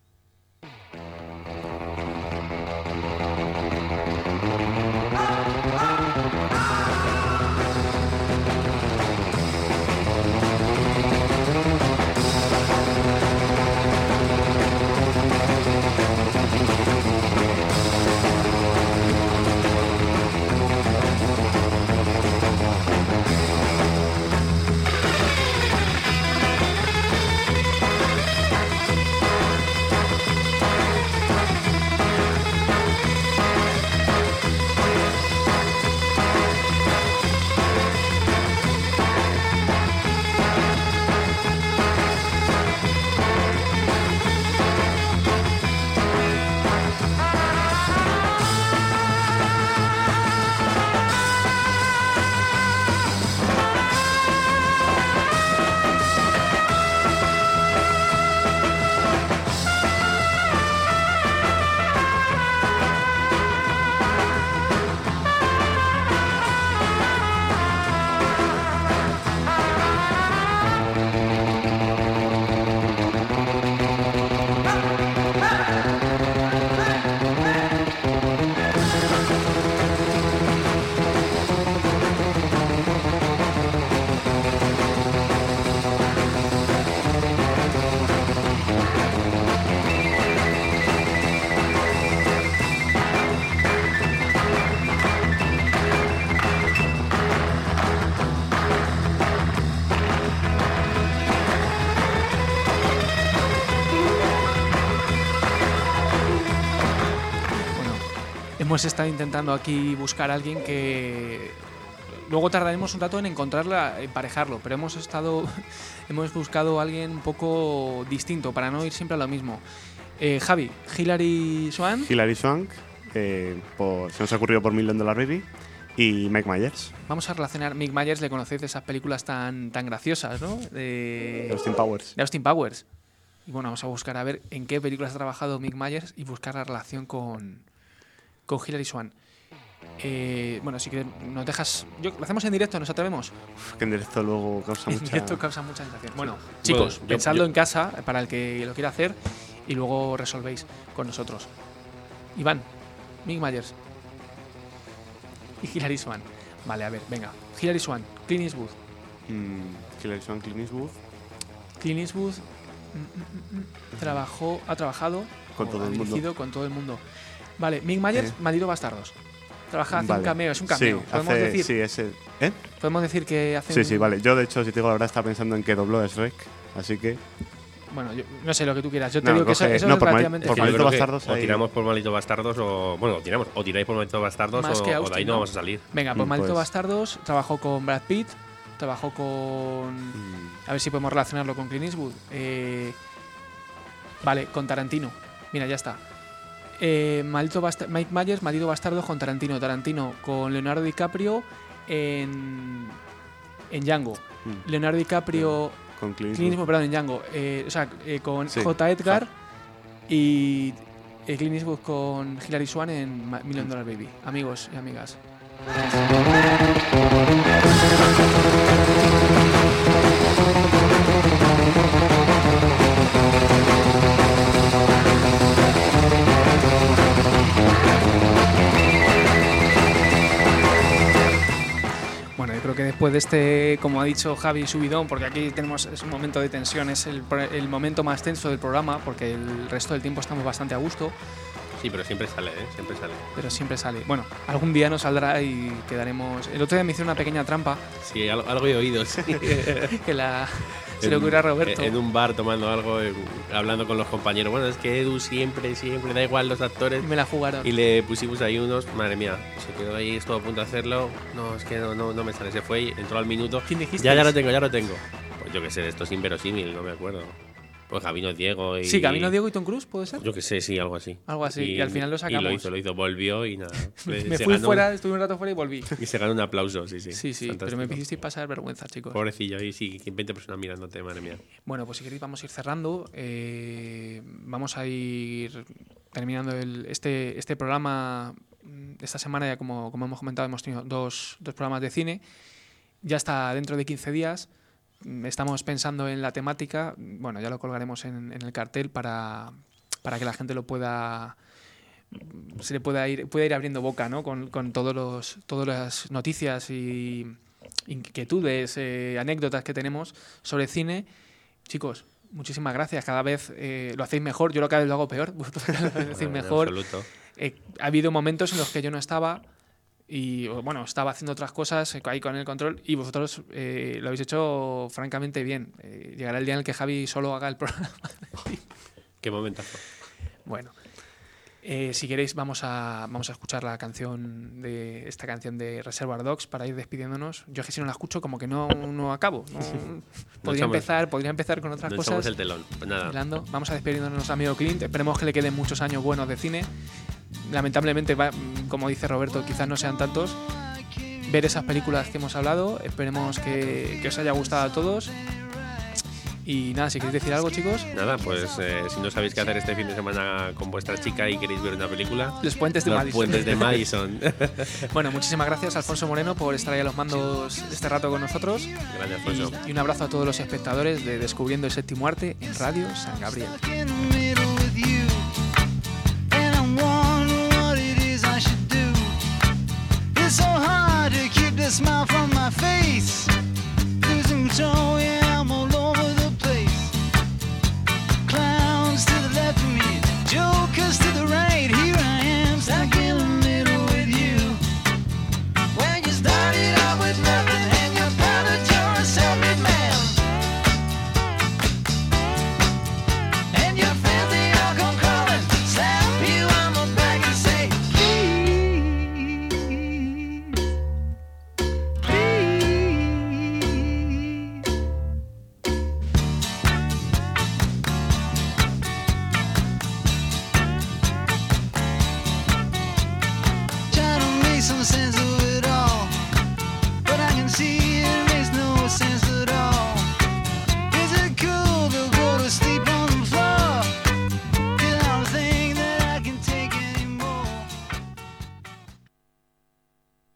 Bueno, hemos estado intentando aquí buscar a alguien que luego tardaremos un rato en encontrarla, emparejarlo, pero hemos estado hemos buscado a alguien un poco distinto para no ir siempre a lo mismo. Eh, Javi, Hilary Swank. Hilary Swank, eh, por, se nos ha ocurrido por Million Dollar Baby, y Mike Myers. Vamos a relacionar. Mick Myers le conocéis de esas películas tan, tan graciosas, ¿no? De De Austin Powers. de Austin Powers. Y bueno, vamos a buscar a ver en qué películas ha trabajado Mick Myers y buscar la relación con, con Hilary Swank. Eh, bueno, si que nos dejas. Yo, ¿lo hacemos en directo? ¿Nos atrevemos? Que en directo luego causa En mucha... directo causa mucha sensación. Bueno, chicos, Bueno, yo- pensadlo yo- en casa para el que lo quiera hacer y luego resolvéis con nosotros. Iván, Mick Myers y Hilary Swank. Vale, a ver, venga. Hilary Swank, Clint Eastwood. Mm, Hilary Swank, Clint Eastwood. Clint Eastwood mm, mm, mm, trabajó, ha trabajado Con o todo ha el mundo. dirigido con todo el mundo. Vale, Mick Myers, Eh. Malditos Bastardos. Trabaja, hace un Vale. cameo, es un cameo. Sí, podemos, hace, decir, sí, ese... ¿Eh? podemos decir que hace Sí, un- sí, vale. Yo, de hecho, si te digo la verdad, estaba pensando en que dobló a Shrek, así que... Bueno, yo, no sé lo que tú quieras. Yo te No, digo que eso, coge- eso no, es por mal- relativamente por Es que fácil. yo Malditos creo que Bastardos o ahí- tiramos por Malditos Bastardos o... Bueno, o tiramos, o tiráis por Malditos Bastardos Más o, que o de Austin, ahí no ¿no? vamos a salir. Venga, pues Mm, Malditos pues- Bastardos trabajó con Brad Pitt, trabajó con... mm, A ver si podemos relacionarlo con Clint Eastwood. Eh, vale, con Tarantino. Mira, ya está. Eh, Maldito Basta- Mike Myers, Maldito Bastardo con Tarantino. Tarantino con Leonardo DiCaprio en, en Django. mm, Leonardo DiCaprio... con Clint Clint Eastwood. Eastwood, perdón, en Django. Eh, o sea, eh, con Sí, J. Edgar y eh, Clint Eastwood con Hilary Swank en Ma- Million Dollar Baby. Amigos y amigas. Bueno, yo creo que después de este, como ha dicho Javi, subidón, porque aquí tenemos es un momento de tensión, es el, pro- el momento más tenso del programa, porque el resto del tiempo estamos bastante a gusto, Sí, pero siempre sale, ¿eh? Siempre sale. pero siempre sale. Bueno, algún día nos saldrá y quedaremos. El otro día me hicieron una pequeña trampa Sí, algo, algo he oído, sí. que la se le ocurrió a Roberto. En un bar tomando algo, eh, hablando con los compañeros. Bueno, es que Edu siempre, siempre, da igual los actores. Y me la jugaron. Y le pusimos ahí unos, madre mía, se quedó ahí, estuvo a punto de hacerlo. No, es que no, no, no me sale, se fue y entró al minuto. ¿Quién dijiste? Ya, ya lo tengo, ya lo tengo. Pues yo qué sé, esto es inverosímil, no me acuerdo. Pues Gabino Diego y. Sí, Camino Diego y Tom Cruise, ¿puede ser? Yo qué sé, sí, algo así. Algo así, y al final lo Y lo sacamos. hizo, lo hizo, volvió y nada. Me se fui ganó- fuera, estuve un rato fuera y volví. Y se ganó un aplauso, sí, sí. Sí, sí, pero Fantástico. me hicisteis pasar vergüenza, chicos. Pobrecillo, ahí sí, veinte personas mirándote, madre mía. Bueno, pues si queréis vamos a ir cerrando. Eh, vamos a ir terminando el- este, este programa. Esta semana ya como, como hemos comentado hemos tenido dos, dos programas de cine. Ya está dentro de quince días. Estamos pensando en la temática. Bueno, ya lo colgaremos en, en el cartel para, para que la gente lo pueda se le pueda ir, pueda ir abriendo boca, ¿no? Con, con todos los, todas las noticias y inquietudes, eh, anécdotas que tenemos sobre cine. Chicos, muchísimas gracias. Cada vez eh, lo hacéis mejor. Yo lo cada vez lo hago peor. Vosotros cada vez lo hacéis Bueno, en mejor. absoluto. Eh, ha habido momentos en los que yo no estaba y, o, bueno, estaba haciendo otras cosas eh, ahí con el control y vosotros eh, lo habéis hecho francamente bien. Eh, llegará el día en el que Javi solo haga el programa. Qué momentazo. Bueno, eh, si queréis vamos a, vamos a escuchar la canción de esta canción de Reservoir Dogs para ir despidiéndonos. Yo es que si no la escucho como que no, no acabo. No, podría, echamos- empezar, podría empezar con otras No cosas. echamos el telón. Pues nada. Hilando. Vamos a despedirnos de nuestro amigo Clint. Esperemos que le queden muchos años buenos de cine. Lamentablemente, va- como dice Roberto, quizás no sean tantos. Ver esas películas que hemos hablado. Esperemos que, que os haya gustado a todos. Y nada, si queréis decir algo, chicos. Nada, pues eh, si no sabéis qué hacer este fin de semana con vuestra chica y queréis ver una película, Los puentes de Los Madison. puentes de Madison. Bueno, muchísimas gracias, Alfonso Moreno, por estar ahí a los mandos este rato con nosotros. Grande Alfonso. Y, y un abrazo a todos los espectadores de Descubriendo el Séptimo Arte en Radio San Gabriel. in the middle with you, and I'm wondering what it is I should do. It's so hard to keep the smile from my face, losing control